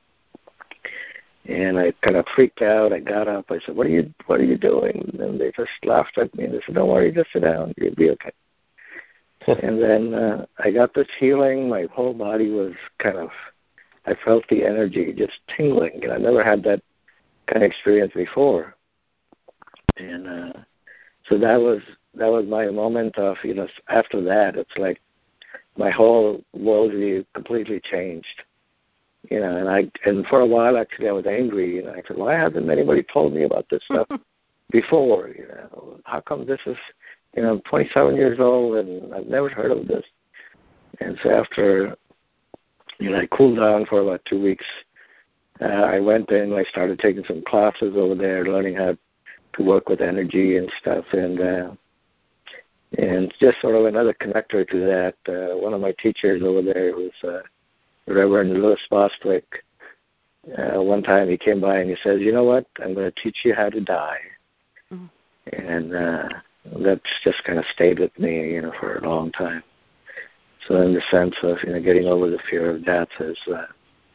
And I kind of freaked out. I got up. I said, "What are you? What are you doing?" And they just laughed at me. They said, "Don't worry, just sit down. You'll be okay." And then uh, I got this healing. My whole body was kind of, I felt the energy just tingling. And I never had that kind of experience before. And uh, so that was that was my moment of, you know, after that, it's like my whole worldview completely changed. You know, and I and for a while actually I was angry. You know, I said, "Why hasn't anybody told me about this stuff before? You know, how come this is, you know, I'm twenty-seven years old and I've never heard of this?" And so after, you know, I cooled down for about two weeks. Uh, I went in. I started taking some classes over there, learning how to work with energy and stuff, and uh, and just sort of another connector to that. Uh, one of my teachers over there was Uh, Reverend Louis Bostwick. Uh, one time he came by and he says, "You know what? I'm going to teach you how to die." Mm-hmm. And uh, that's just kind of stayed with me, you know, for a long time. So in the sense of, you know, getting over the fear of death has uh,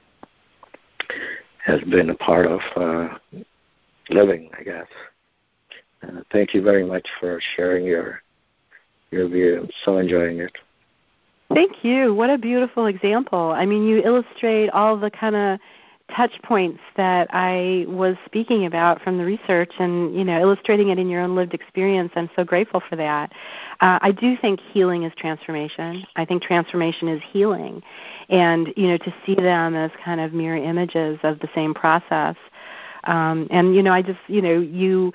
has been a part of uh, living, I guess. Uh, thank you very much for sharing your your view. I'm so enjoying it. Thank you. What a beautiful example. I mean, you illustrate all the kind of touch points that I was speaking about from the research and, you know, illustrating it in your own lived experience. I'm so grateful for that. Uh, I do think healing is transformation. I think transformation is healing. And, you know, to see them as kind of mirror images of the same process. Um, and, you know, I just, you know, you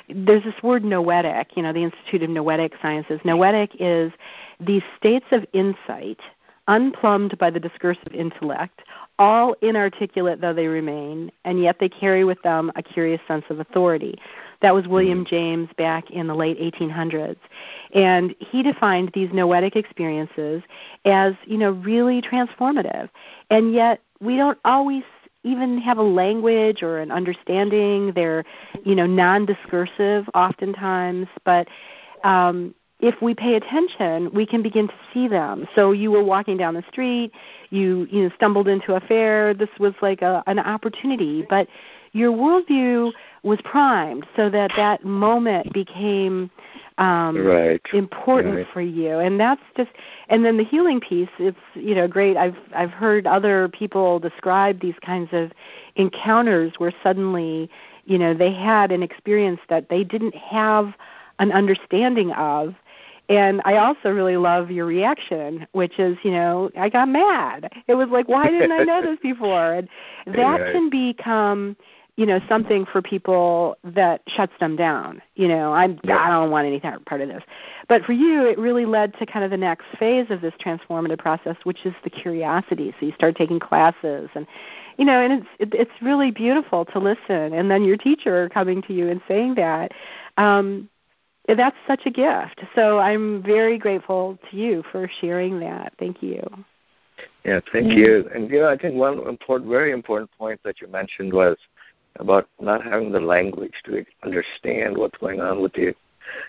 there's this word noetic, you know, the Institute of Noetic Sciences. Noetic is these states of insight, unplumbed by the discursive intellect, all inarticulate though they remain, and yet they carry with them a curious sense of authority. That was William James back in the late eighteen hundreds. And he defined these noetic experiences as, you know, really transformative. And yet we don't always even have a language or an understanding. They're, you know, non-discursive oftentimes, but um, if we pay attention, we can begin to see them. So you were walking down the street, you you know, stumbled into a fair. This was like a, an opportunity, but your worldview was primed so that that moment became um, right. important right. for you. And that's just, and then the healing piece, it's, you know, great. I've I've heard other people describe these kinds of encounters where suddenly, you know, they had an experience that they didn't have an understanding of. And I also really love your reaction, which is, you know, I got mad. It was like, why didn't I know this before? And that right. can become, you know, something for people that shuts them down. You know, I yeah. I don't want any part of this. But for you, it really led to kind of the next phase of this transformative process, which is the curiosity. So you start taking classes, and, you know, and it's it, it's really beautiful to listen. And then your teacher coming to you and saying that. Um, That's such a gift. So I'm very grateful to you for sharing that. Thank you. Yeah, thank you. And, you know, I think one important, very important point that you mentioned was about not having the language to understand what's going on with you.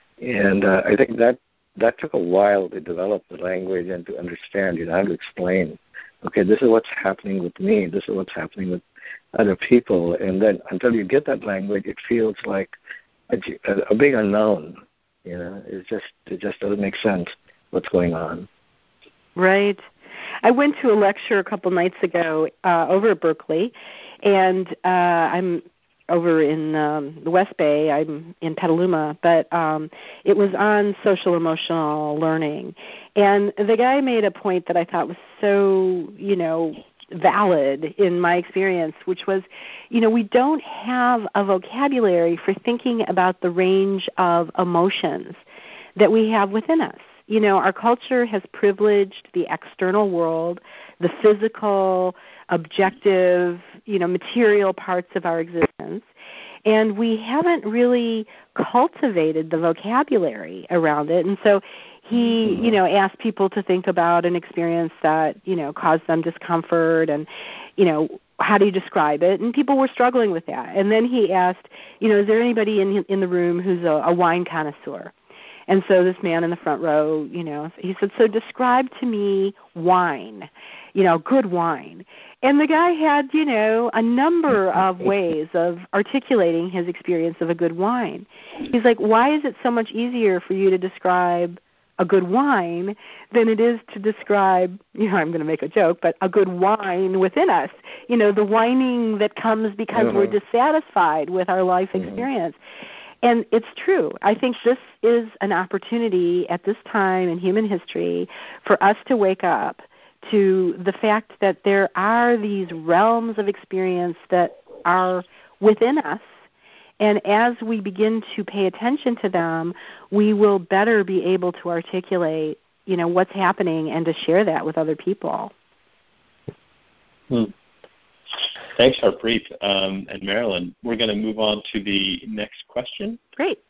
And uh, I think that that took a while to develop the language and to understand, you know, how to explain, okay, this is what's happening with me, this is what's happening with other people. And then until you get that language, it feels like a, a big unknown. You know, it just it just doesn't make sense what's going on. Right. I went to a lecture a couple nights ago uh, over at Berkeley, and uh, I'm over in um, the West Bay. I'm in Petaluma, but um, it was on social emotional learning. And the guy made a point that I thought was so, you know, valid in my experience, which was, you know, we don't have a vocabulary for thinking about the range of emotions that we have within us. You know, our culture has privileged the external world, the physical, objective, you know, material parts of our existence, and we haven't really cultivated the vocabulary around it. And so he, you know, asked people to think about an experience that, you know, caused them discomfort and, you know, how do you describe it? And people were struggling with that. And then he asked, you know, is there anybody in in the room who's a, a wine connoisseur? And so this man in the front row, you know, he said, so describe to me wine, you know, good wine. And the guy had, you know, a number of ways of articulating his experience of a good wine. He's like, why is it so much easier for you to describe a good wine than it is to describe, you know, I'm going to make a joke, but a good wine within us, you know, the whining that comes because mm-hmm. we're dissatisfied with our life experience. Mm-hmm. And it's true. I think this is an opportunity at this time in human history for us to wake up to the fact that there are these realms of experience that are within us. And as we begin to pay attention to them, we will better be able to articulate, you know, what's happening and to share that with other people. Hmm. Thanks, Harpreet. Um, and Marilyn, we're going to move on to the next question. Great.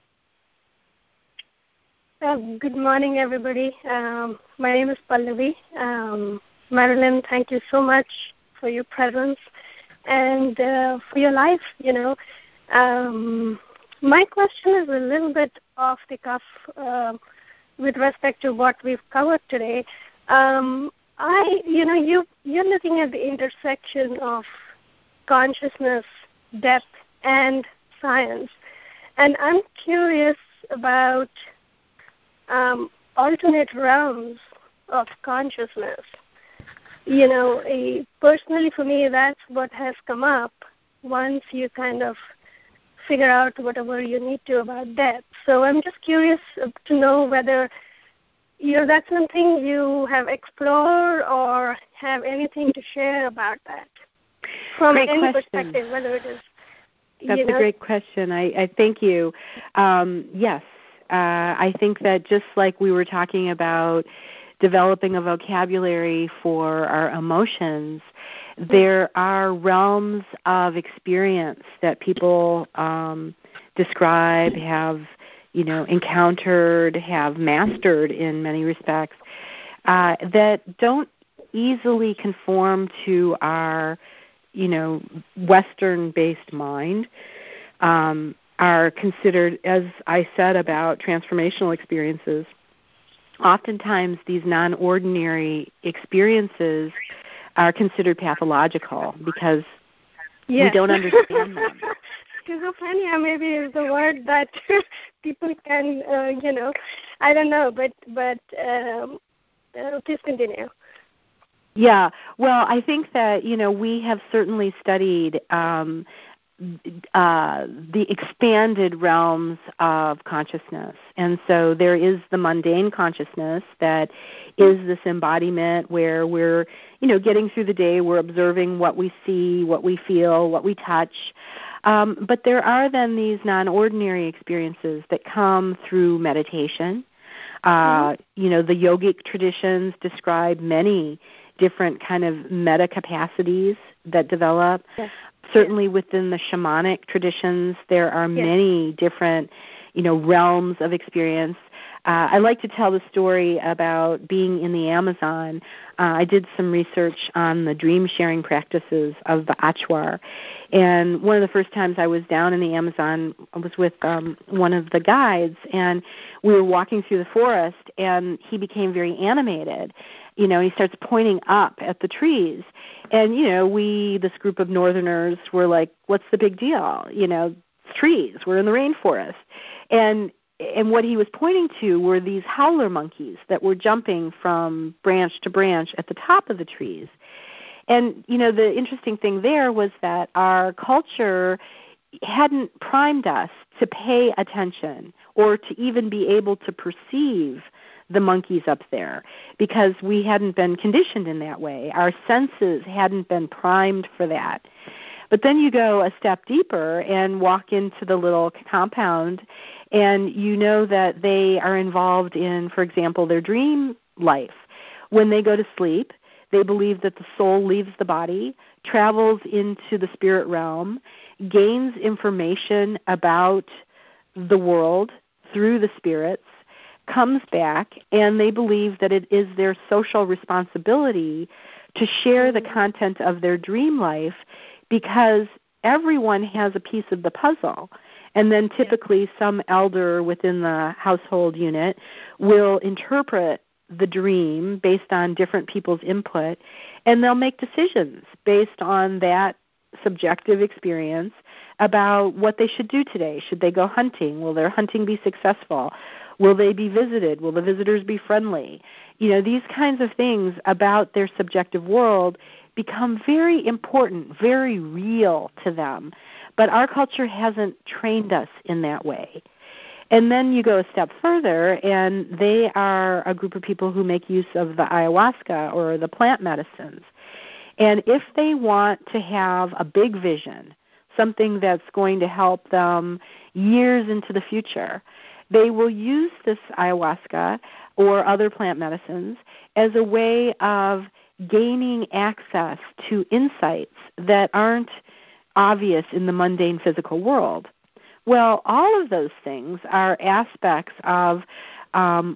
Uh, good morning, everybody. Um, my name is Pallavi. Um, Marilyn, thank you so much for your presence and uh, for your life. You know, um, my question is a little bit off the cuff uh, with respect to what we've covered today. Um, I, you know, you, you're looking at the intersection of consciousness, depth, and science. And I'm curious about um, alternate realms of consciousness. You know, a, personally for me, that's what has come up once you kind of figure out whatever you need to about depth. So I'm just curious to know whether you know, that's something you have explored or have anything to share about that from Great any question. perspective, whether it is That's you know? a great question. I, I thank you. Um, yes, uh, I think that just like we were talking about developing a vocabulary for our emotions, there are realms of experience that people um, describe, have, you know, encountered, have mastered in many respects, uh, that don't easily conform to our, you know, Western-based mind, um, are considered, as I said about transformational experiences, oftentimes these non-ordinary experiences are considered pathological because yes. we don't understand them. Schizophrenia maybe is the word that people can, uh, you know, I don't know, but, but um, uh, please continue. Yeah, well, I think that, you know, we have certainly studied um, uh, the expanded realms of consciousness. And so there is the mundane consciousness that is this embodiment where we're, you know, getting through the day, we're observing what we see, what we feel, what we touch. Um, but there are then these non-ordinary experiences that come through meditation. Uh, mm-hmm. You know, the yogic traditions describe many different kind of meta capacities that develop. Yes. Certainly yes. Within the shamanic traditions, there are yes. many different, you know, realms of experience. Uh, I like to tell the story about being in the Amazon. Uh, I did some research on the dream sharing practices of the Achuar. And one of the first times I was down in the Amazon, I was with um, one of the guides, and we were walking through the forest, and he became very animated. You know, he starts pointing up at the trees. And, you know, we, this group of northerners, were like, what's the big deal? You know, it's trees. We're in the rainforest. And and what he was pointing to were these howler monkeys that were jumping from branch to branch at the top of the trees. And, you know, the interesting thing there was that our culture hadn't primed us to pay attention or to even be able to perceive the monkeys up there because we hadn't been conditioned in that way. Our senses hadn't been primed for that. But then you go a step deeper and walk into the little compound, and you know that they are involved in, for example, their dream life. When they go to sleep, they believe that the soul leaves the body, travels into the spirit realm, gains information about the world through the spirits, comes back, and they believe that it is their social responsibility to share the content of their dream life because everyone has a piece of the puzzle. And then typically some elder within the household unit will interpret the dream based on different people's input, and they'll make decisions based on that subjective experience about what they should do today. Should they go hunting? Will their hunting be successful? Will they be visited? Will the visitors be friendly? You know, these kinds of things about their subjective world become very important, very real to them. But our culture hasn't trained us in that way. And then you go a step further, and they are a group of people who make use of the ayahuasca or the plant medicines. And if they want to have a big vision, something that's going to help them years into the future, they will use this ayahuasca or other plant medicines as a way of gaining access to insights that aren't obvious in the mundane physical world. Well, all of those things are aspects of um,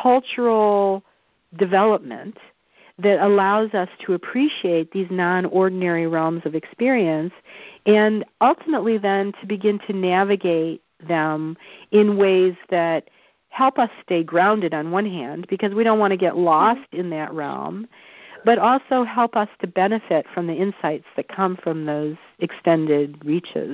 cultural development that allows us to appreciate these non-ordinary realms of experience and ultimately then to begin to navigate them in ways that help us stay grounded on one hand because we don't want to get lost in that realm, but also help us to benefit from the insights that come from those extended reaches.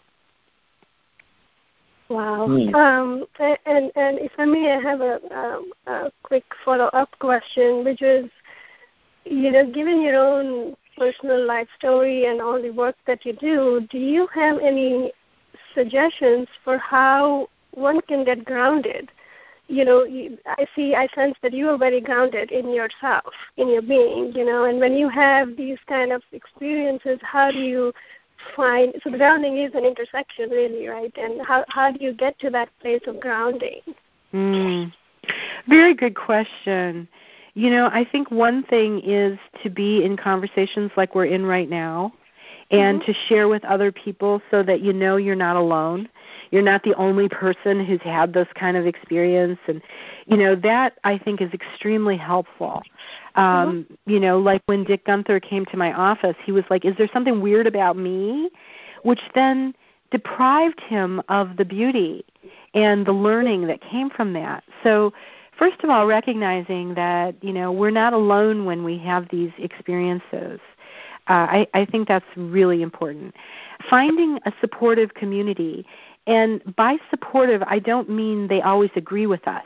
Wow. Mm. Um, and, and if I may, I have a, um, a quick follow-up question, which is, you know, given your own personal life story and all the work that you do, do you have any suggestions for how one can get grounded? You know, you, I see, I sense that you are very grounded in yourself, in your being, you know, and when you have these kind of experiences, how do you find, so the grounding is an intersection really, right? And how, how do you get to that place of grounding? Mm. Very good question. You know, I think one thing is to be in conversations like we're in right now, and mm-hmm. to share with other people so that you know you're not alone. You're not the only person who's had this kind of experience. And, you know, that I think is extremely helpful. Um, mm-hmm. You know, like when Dick Gunther came to my office, he was like, is there something weird about me? Which then deprived him of the beauty and the learning that came from that. So first of all, recognizing that, you know, we're not alone when we have these experiences. Uh, I, I think that's really important. Finding a supportive community, and by supportive, I don't mean they always agree with us.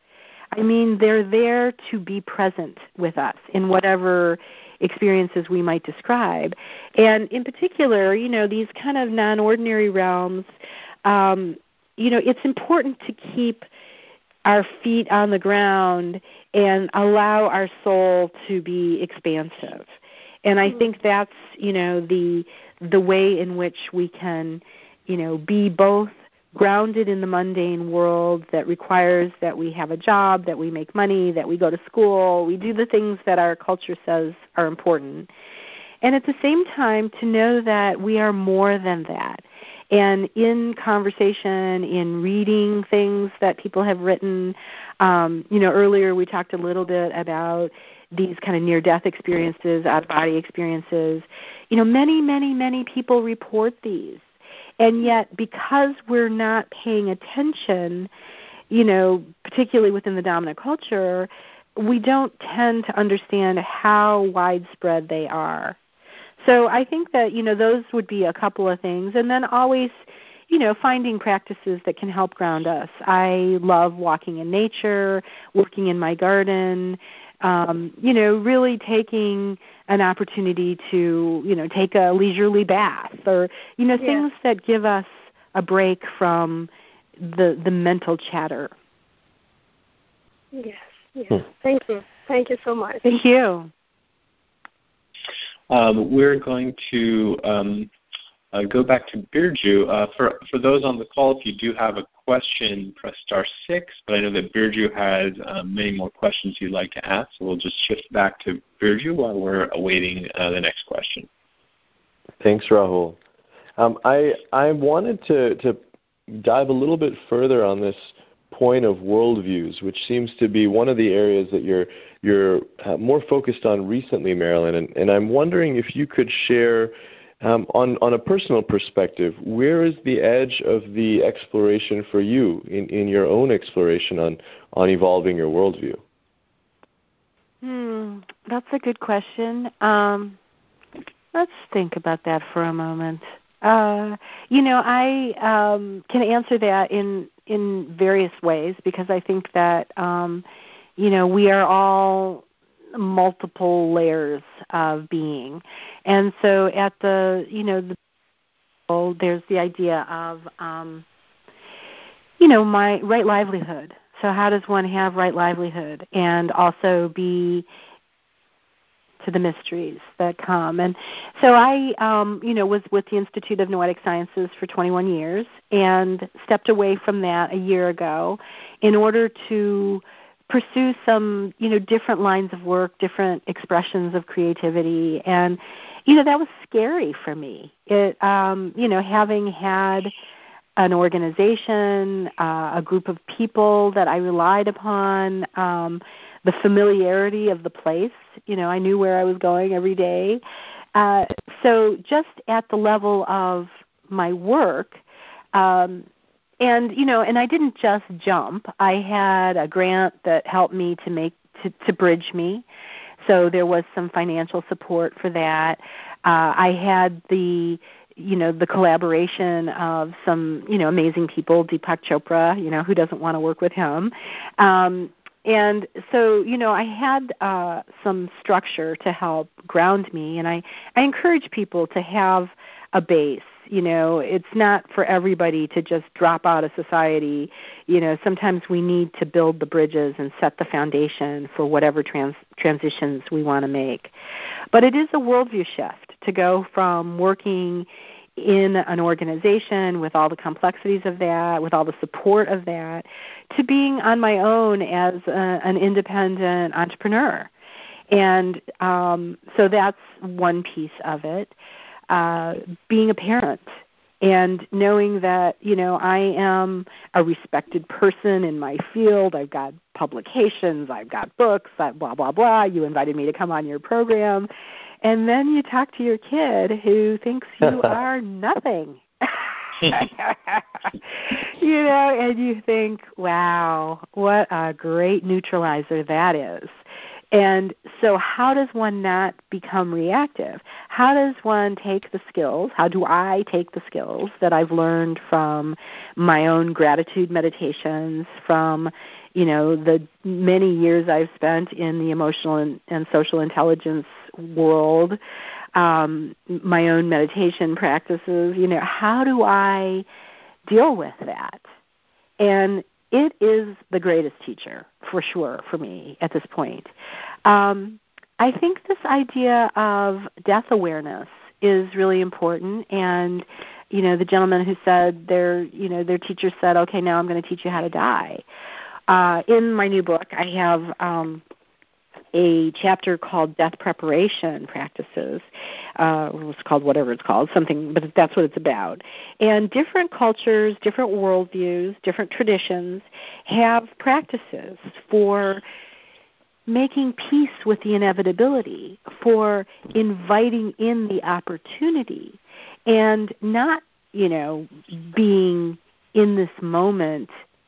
I mean they're there to be present with us in whatever experiences we might describe. And in particular, you know, these kind of non-ordinary realms, um, you know, it's important to keep our feet on the ground and allow our soul to be expansive. And I think that's, you know, the the way in which we can, you know, be both grounded in the mundane world that requires that we have a job, that we make money, that we go to school, we do the things that our culture says are important. And at the same time, to know that we are more than that. And in conversation, in reading things that people have written, um, you know, earlier we talked a little bit about these kind of near-death experiences, out-of-body experiences. You know, many, many, many people report these. And yet, because we're not paying attention, you know, particularly within the dominant culture, we don't tend to understand how widespread they are. So I think that, you know, those would be a couple of things. And then always, you know, finding practices that can help ground us. I love walking in nature, working in my garden, um, you know, really taking an opportunity to, you know, take a leisurely bath or, you know, yeah. things that give us a break from the the mental chatter. Yes, yes. Hmm. Thank you. Thank you so much. Thank you. Um, we're going to um, uh, go back to Birju. Uh, for for those on the call, if you do have a question, press star six. But I know that Birju has um, many more questions you'd like to ask, so we'll just shift back to Birju while we're awaiting uh, the next question. Thanks, Rahul. Um, I I wanted to to dive a little bit further on this point of worldviews, which seems to be one of the areas that you're you're uh, more focused on recently, Marilyn. And, and I'm wondering if you could share, um, on on a personal perspective, where is the edge of the exploration for you in, in your own exploration on, on evolving your worldview? Hmm, that's a good question. Um, let's think about that for a moment. Uh, you know, I um, can answer that in in various ways because I think that, um, you know, we are all multiple layers of being. And so at the, you know, the, there's the idea of, um, you know, my right livelihood. So how does one have right livelihood and also be to the mysteries that come? And so I, um, you know, was with the Institute of Noetic Sciences for twenty-one years and stepped away from that a year ago in order to pursue some, you know, different lines of work, different expressions of creativity. And, you know, that was scary for me. It, um, you know, having had an organization, uh, a group of people that I relied upon, um, the familiarity of the place. You know, I knew where I was going every day. Uh, so just at the level of my work, um, and, you know, and I didn't just jump. I had a grant that helped me to make, to, to bridge me. So there was some financial support for that. Uh, I had the, you know, the collaboration of some, you know, amazing people, Deepak Chopra, you know, who doesn't want to work with him. Um, and so, you know, I had uh, some structure to help ground me, and I, I encourage people to have a base. You know, it's not for everybody to just drop out of society. You know, sometimes we need to build the bridges and set the foundation for whatever trans- transitions we want to make. But it is a worldview shift to go from working in an organization with all the complexities of that, with all the support of that, to being on my own as a, an independent entrepreneur. And um, so that's one piece of it. Uh, being a parent and knowing that, you know, I am a respected person in my field. I've got publications, I've got books, blah, blah, blah. You invited me to come on your program. And then you talk to your kid who thinks you are nothing. You know, and you think, wow, what a great neutralizer that is. And so how does one not become reactive? How does one take the skills, how do I take the skills that I've learned from my own gratitude meditations, from, you know, the many years I've spent in the emotional and, and social intelligence world, um, my own meditation practices, you know, how do I deal with that? And it is the greatest teacher, for sure, for me at this point. Um, I think this idea of death awareness is really important. And, you know, the gentleman who said their, you know, their teacher said, okay, now I'm going to teach you how to die. Uh, in my new book, I have um, a chapter called Death Preparation Practices. Uh, it's called whatever it's called, something, but that's what it's about. And different cultures, different worldviews, different traditions have practices for making peace with the inevitability, for inviting in the opportunity, and not, you know, being in this moment,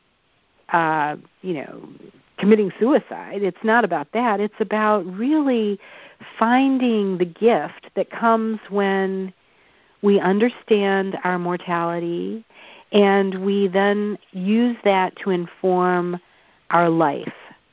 uh, you know, committing suicide. It's not about that. It's about really finding the gift that comes when we understand our mortality and we then use that to inform our life.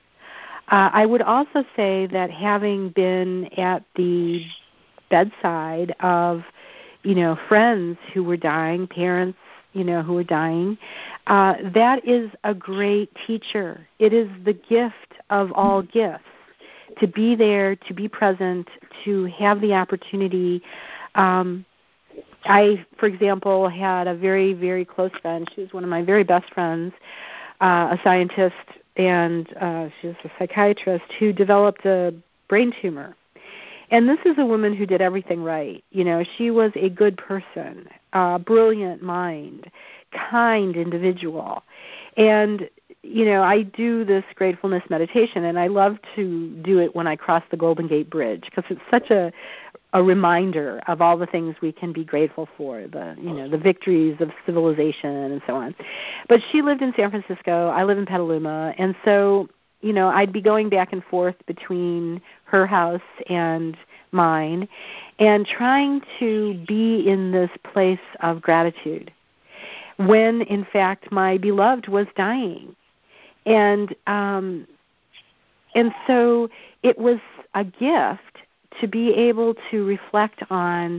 Uh, I would also say that having been at the bedside of, you know, friends who were dying, parents, you know, who are dying, uh, that is a great teacher. It is the gift of all gifts, to be there, to be present, to have the opportunity. Um, I, for example, had a very, very close friend. She was one of my very best friends, uh, a scientist, and uh, she was a psychiatrist who developed a brain tumor. And this is a woman who did everything right. You know, she was a good person, a brilliant mind, kind individual. And, you know, I do this gratefulness meditation, and I love to do it when I cross the Golden Gate Bridge because it's such a a reminder of all the things we can be grateful for, the, you know, the victories of civilization and so on. But she lived in San Francisco. I live in Petaluma. And so, you know, I'd be going back and forth between her house and mine and trying to be in this place of gratitude when, in fact, my beloved was dying. And um, and so it was a gift to be able to reflect on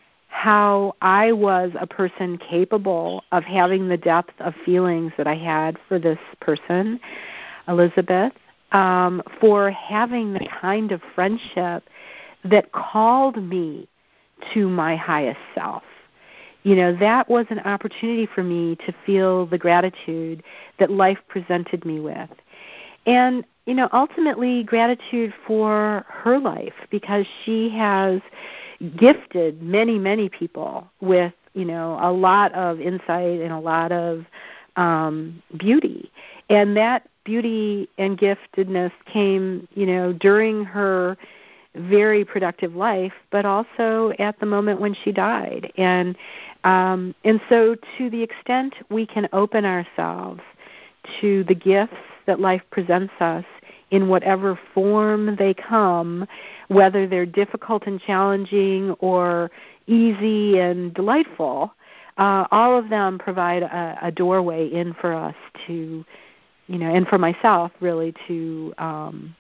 how I was a person capable of having the depth of feelings that I had for this person, Elizabeth, um, for having the kind of friendship that called me to my highest self. You know, that was an opportunity for me to feel the gratitude that life presented me with. And, you know, ultimately gratitude for her life because she has gifted many, many people with, you know, a lot of insight and a lot of um, beauty. And that beauty and giftedness came, you know, during her very productive life, but also at the moment when she died. And um, and so to the extent we can open ourselves to the gifts that life presents us in whatever form they come, whether they're difficult and challenging or easy and delightful, uh, all of them provide a, a doorway in for us to, you know, and for myself really to um,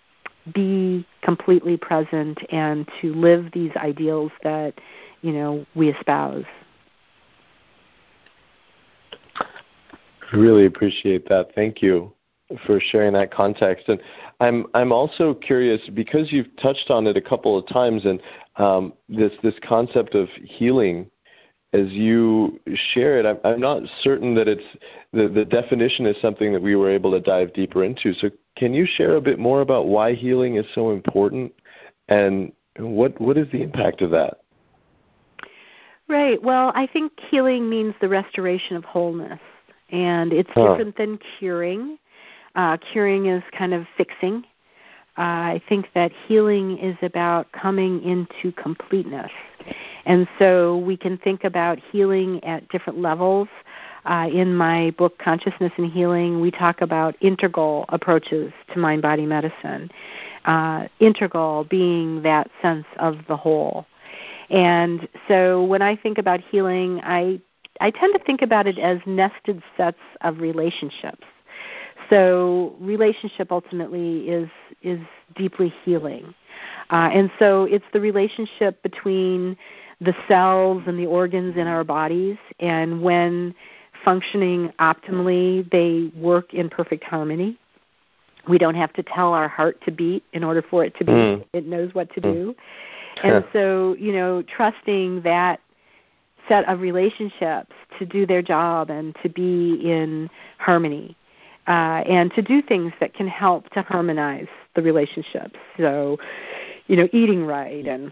be completely present and to live these ideals that, you know, we espouse. I really appreciate that. Thank you for sharing that context. And I'm I'm also curious, because you've touched on it a couple of times, and um, this this concept of healing as you share it, I'm, I'm not certain that it's the, the definition is something that we were able to dive deeper into. So can you share a bit more about why healing is so important, and what what is the impact of that? Right. Well, I think healing means the restoration of wholeness, and it's huh. different than curing. Uh, curing is kind of fixing. Uh, I think that healing is about coming into completeness. And so we can think about healing at different levels. Uh, in my book, Consciousness and Healing, we talk about integral approaches to mind-body medicine. Uh, integral being that sense of the whole. And so when I think about healing, I I tend to think about it as nested sets of relationships. So relationship ultimately is is deeply healing. Uh, and so it's the relationship between the cells and the organs in our bodies, and when functioning optimally, they work in perfect harmony. We don't have to tell our heart to beat in order for it to beat. Mm. It knows what to do. And so, you know, trusting that set of relationships to do their job and to be in harmony. Uh, and to do things that can help to harmonize the relationships. So, you know, eating right and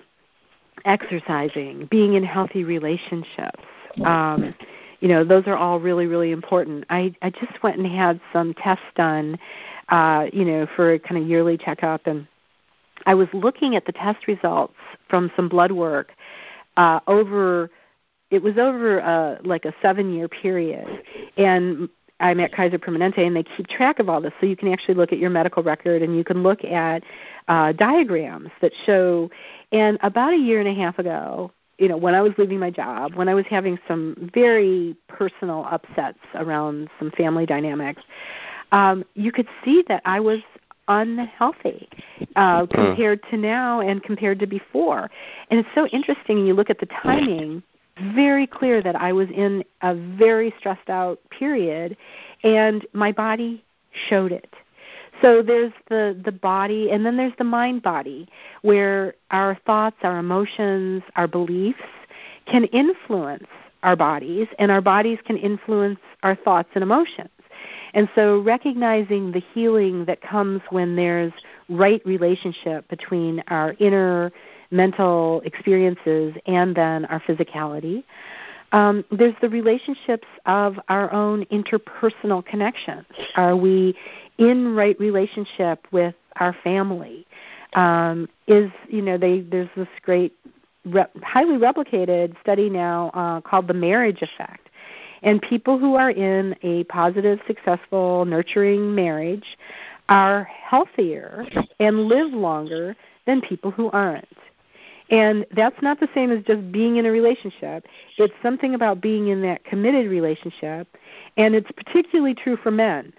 exercising, being in healthy relationships. Um, you know, those are all really, really important. I, I just went and had some tests done, uh, you know, for a kind of yearly checkup, and I was looking at the test results from some blood work uh, over, it was over uh, like a seven-year period, and I'm at Kaiser Permanente, and they keep track of all this, so you can actually look at your medical record, and you can look at uh, diagrams that show. And about a year and a half ago, you know, when I was leaving my job, when I was having some very personal upsets around some family dynamics, um, you could see that I was unhealthy uh, compared to now and compared to before. And it's so interesting. You look at the timing. Very clear that I was in a very stressed out period, and my body showed it. So there's the, the body, and then there's the mind body, where our thoughts, our emotions, our beliefs can influence our bodies, and our bodies can influence our thoughts and emotions. And so recognizing the healing that comes when there's right relationship between our inner mental experiences and then our physicality. Um, there's the relationships of our own interpersonal connections. Are we in right relationship with our family? Um, is, you know, they, there's this great, rep, highly replicated study now uh, called the marriage effect. And people who are in a positive, successful, nurturing marriage are healthier and live longer than people who aren't. And that's not the same as just being in a relationship. It's something about being in that committed relationship, and it's particularly true for men.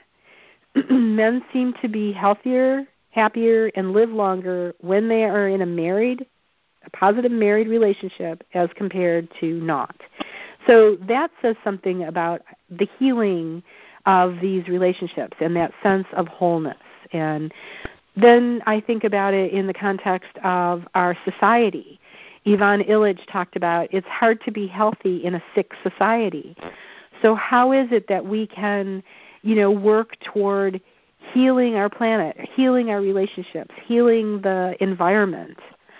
Men seem to be healthier, happier, and live longer when they are in a married, a positive married relationship as compared to not. So that says something about the healing of these relationships and that sense of wholeness. And then I think about it in the context of our society. Ivan Illich talked about it's hard to be healthy in a sick society. So how is it that we can, you know, work toward healing our planet, healing our relationships, healing the environment,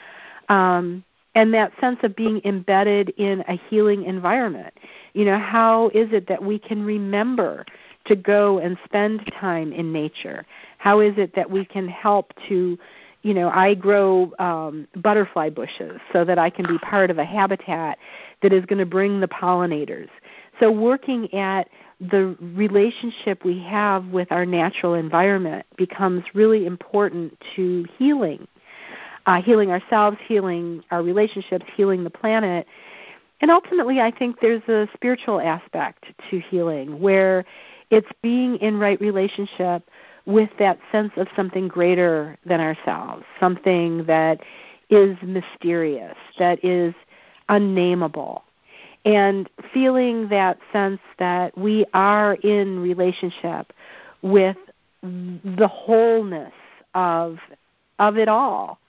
um, and that sense of being embedded in a healing environment? You know, how is it that we can remember to go and spend time in nature? How is it that we can help to, you know, I grow um, butterfly bushes so that I can be part of a habitat that is going to bring the pollinators. So working at the relationship we have with our natural environment becomes really important to healing, uh, healing ourselves, healing our relationships, healing the planet. And ultimately, I think there's a spiritual aspect to healing where it's being in right relationship with that sense of something greater than ourselves, something that is mysterious, that is unnameable, and feeling that sense that we are in relationship with the wholeness of of it all.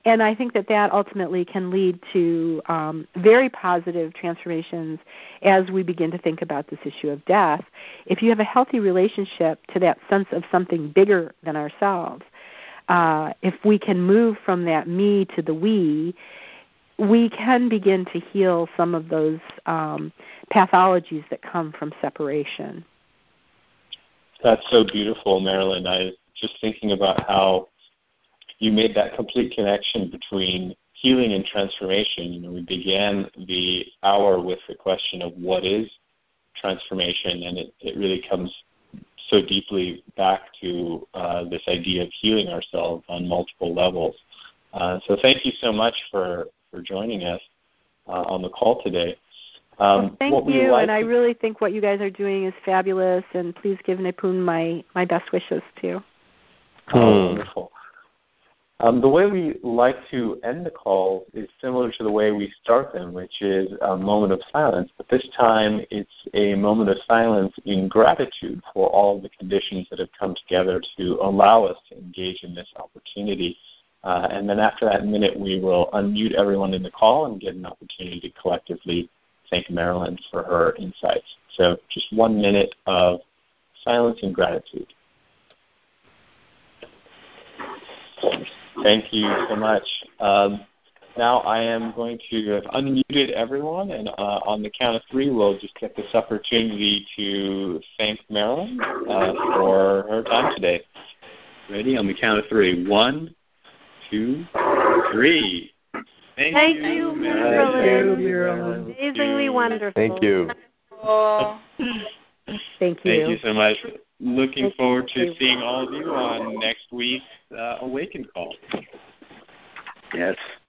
And I think that that ultimately can lead to um, very positive transformations as we begin to think about this issue of death. If you have a healthy relationship to that sense of something bigger than ourselves, uh, if we can move from that me to the we, we can begin to heal some of those um, pathologies that come from separation. That's so beautiful, Marilyn. I was just thinking about how you made that complete connection between healing and transformation. You know, we began the hour with the question of what is transformation, and it, it really comes so deeply back to uh, this idea of healing ourselves on multiple levels. Uh, so thank you so much for, for joining us uh, on the call today. Um, well, thank you, like and to... I really think what you guys are doing is fabulous, and please give Nipun my, my best wishes, too. Oh, wonderful. Um, the way we like to end the call is similar to the way we start them, which is a moment of silence. But this time it's a moment of silence in gratitude for all of the conditions that have come together to allow us to engage in this opportunity. Uh, and then after that minute, we will unmute everyone in the call and get an opportunity to collectively thank Marilyn for her insights. So just one minute of silence and gratitude. Thank you so much. Um, now I am going to have unmuted everyone, and uh, on the count of three, we'll just get this opportunity to thank Marilyn uh, for her time today. Ready? On the count of three. One, two, three. Thank, Thank you, you, Marilyn. Marilyn. Thank you, Marilyn. Amazingly wonderful. Thank you. Thank you. Thank you so much. Looking Thank forward to you. seeing all of you on next week's uh, Awaken call. Yes.